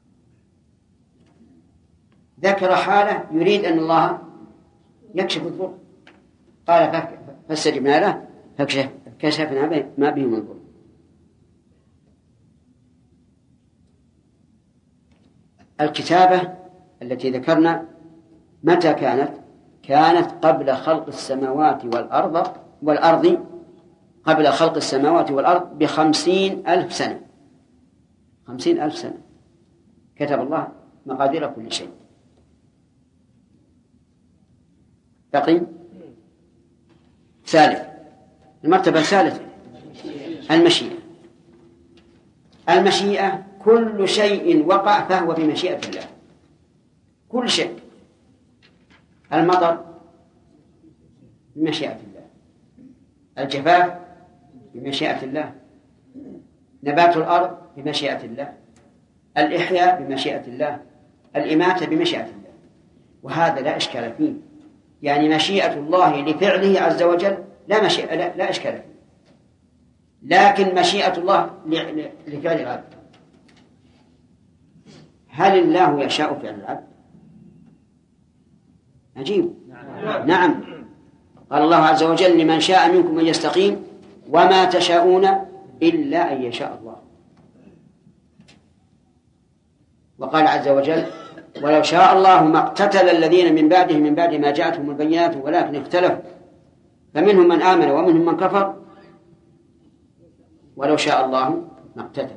[SPEAKER 2] ذكر حاله يريد أن الله يكشف الضر، قال فاستجبنا له فكشفنا ما به من ضر. الكتابة التي ذكرنا متى كانت قبل خلق السماوات والأرض قبل خلق السماوات والأرض ب50,000 سنة. 50,000 سنة كتب الله مقادير كل شيء. بقي ثالث، المرتبة الثالثة المشيئة كل شيء وقع فهو بمشيئة الله، كل شيء. المطر بمشيئة الله، الجفاف بمشيئة الله، نبات الأرض بمشيئة الله، الإحياء بمشيئة الله، الإماتة بمشيئة الله. وهذا لا إشكال فيه، يعني مشيئة الله لفعله عز وجل لا إشكال فيه، لكن مشيئة الله لفعل العبد، هل الله يشاء فعل العبد؟ عجيب. نعم. قال الله عز وجل لمن شاء منكم أن يستقيم وما تشاءون إلا أن يشاء الله. وقال عز وجل ولو شاء الله ما اقتتل الذين من بعد ما جاءتهم البينات ولكن اختلفوا فمنهم من آمن ومنهم من كفر ولو شاء الله ما اقتتل.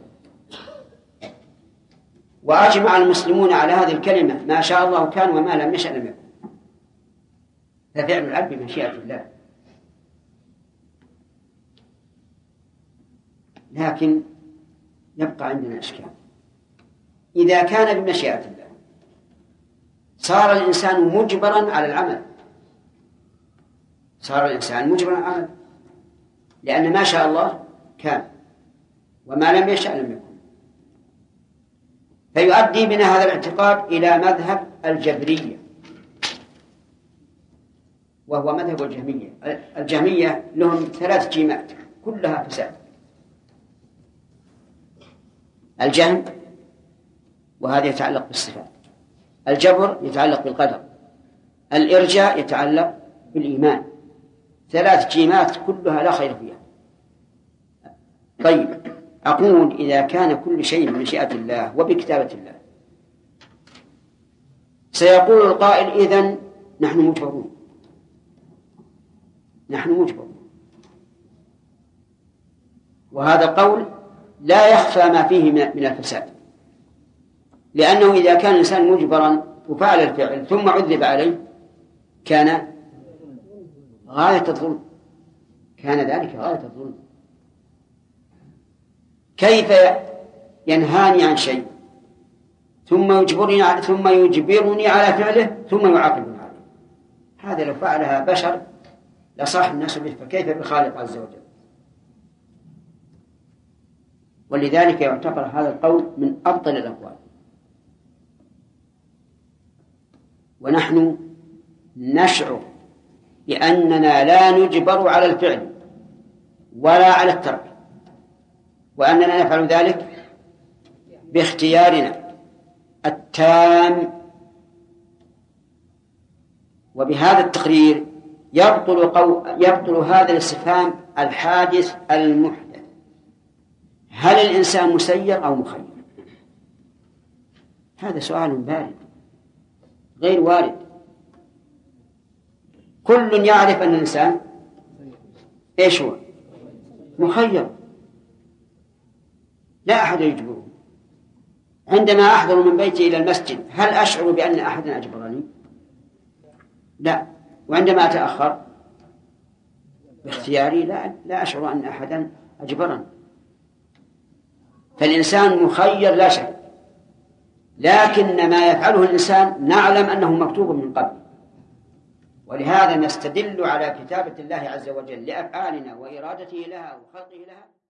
[SPEAKER 2] وأجمع المسلمون على هذه الكلمة ما شاء الله كان وما لم يشأ لم يكن، ففعل العبد بمشيئة الله. لكن يبقى عندنا إشكال، إذا كان بمشيئة الله صار الإنسان مجبرا على العمل، لأن ما شاء الله كان وما لم يشأ لم يكن. فيؤدي بنا هذا الاعتقاد إلى مذهب الجبرية، وهو مذهب الجهمية. الجهمية لهم 3 جيمات كلها فساد. الجهم وهذا يتعلق بالصفات، الجبر يتعلق بالقدر، الإرجاء يتعلق بالإيمان. 3 جيمات كلها لا خير فيها. طيب، أقول إذا كان كل شيء بمشيئة الله وبكتابة الله، سيقول القائل إذن نحن مجبرون. وهذا القول لا يخفى ما فيه من الفساد، لأنه إذا كان الإنسان مجبرا وفعل الفعل ثم عذب عليه كان غاية الظلم، كيف ينهاني عن شيء ثم يجبرني على فعله ثم يعاقبني عليه؟ هذا لو فعلها بشر لصاح الناس به، فكيف بالخالق عز وجل؟ ولذلك يعتبر هذا القول من أبطل الأقوال. ونحن نشعر بأننا لا نجبر على الفعل ولا على الترك، وأننا نفعل ذلك باختيارنا التام. وبهذا التقرير يبطل هذا الاستفهام الحادث المحدث: هل الإنسان مسير أو مخير؟ هذا سؤال بارد غير وارد. كل يعرف أن الإنسان إيش هو؟ مخير، لا أحد يجبره. عندما أحضر من بيتي إلى المسجد هل أشعر بأن أحدا أجبرني؟ لا. وعندما أتأخر باختياري لا أشعر أن أحدا أجبرني. فالإنسان مخير لا شك، لكن ما يفعله الإنسان نعلم أنه مكتوب من قبل، ولهذا نستدل على كتابة الله عز وجل لأفعالنا وإرادته لها وخلقه لها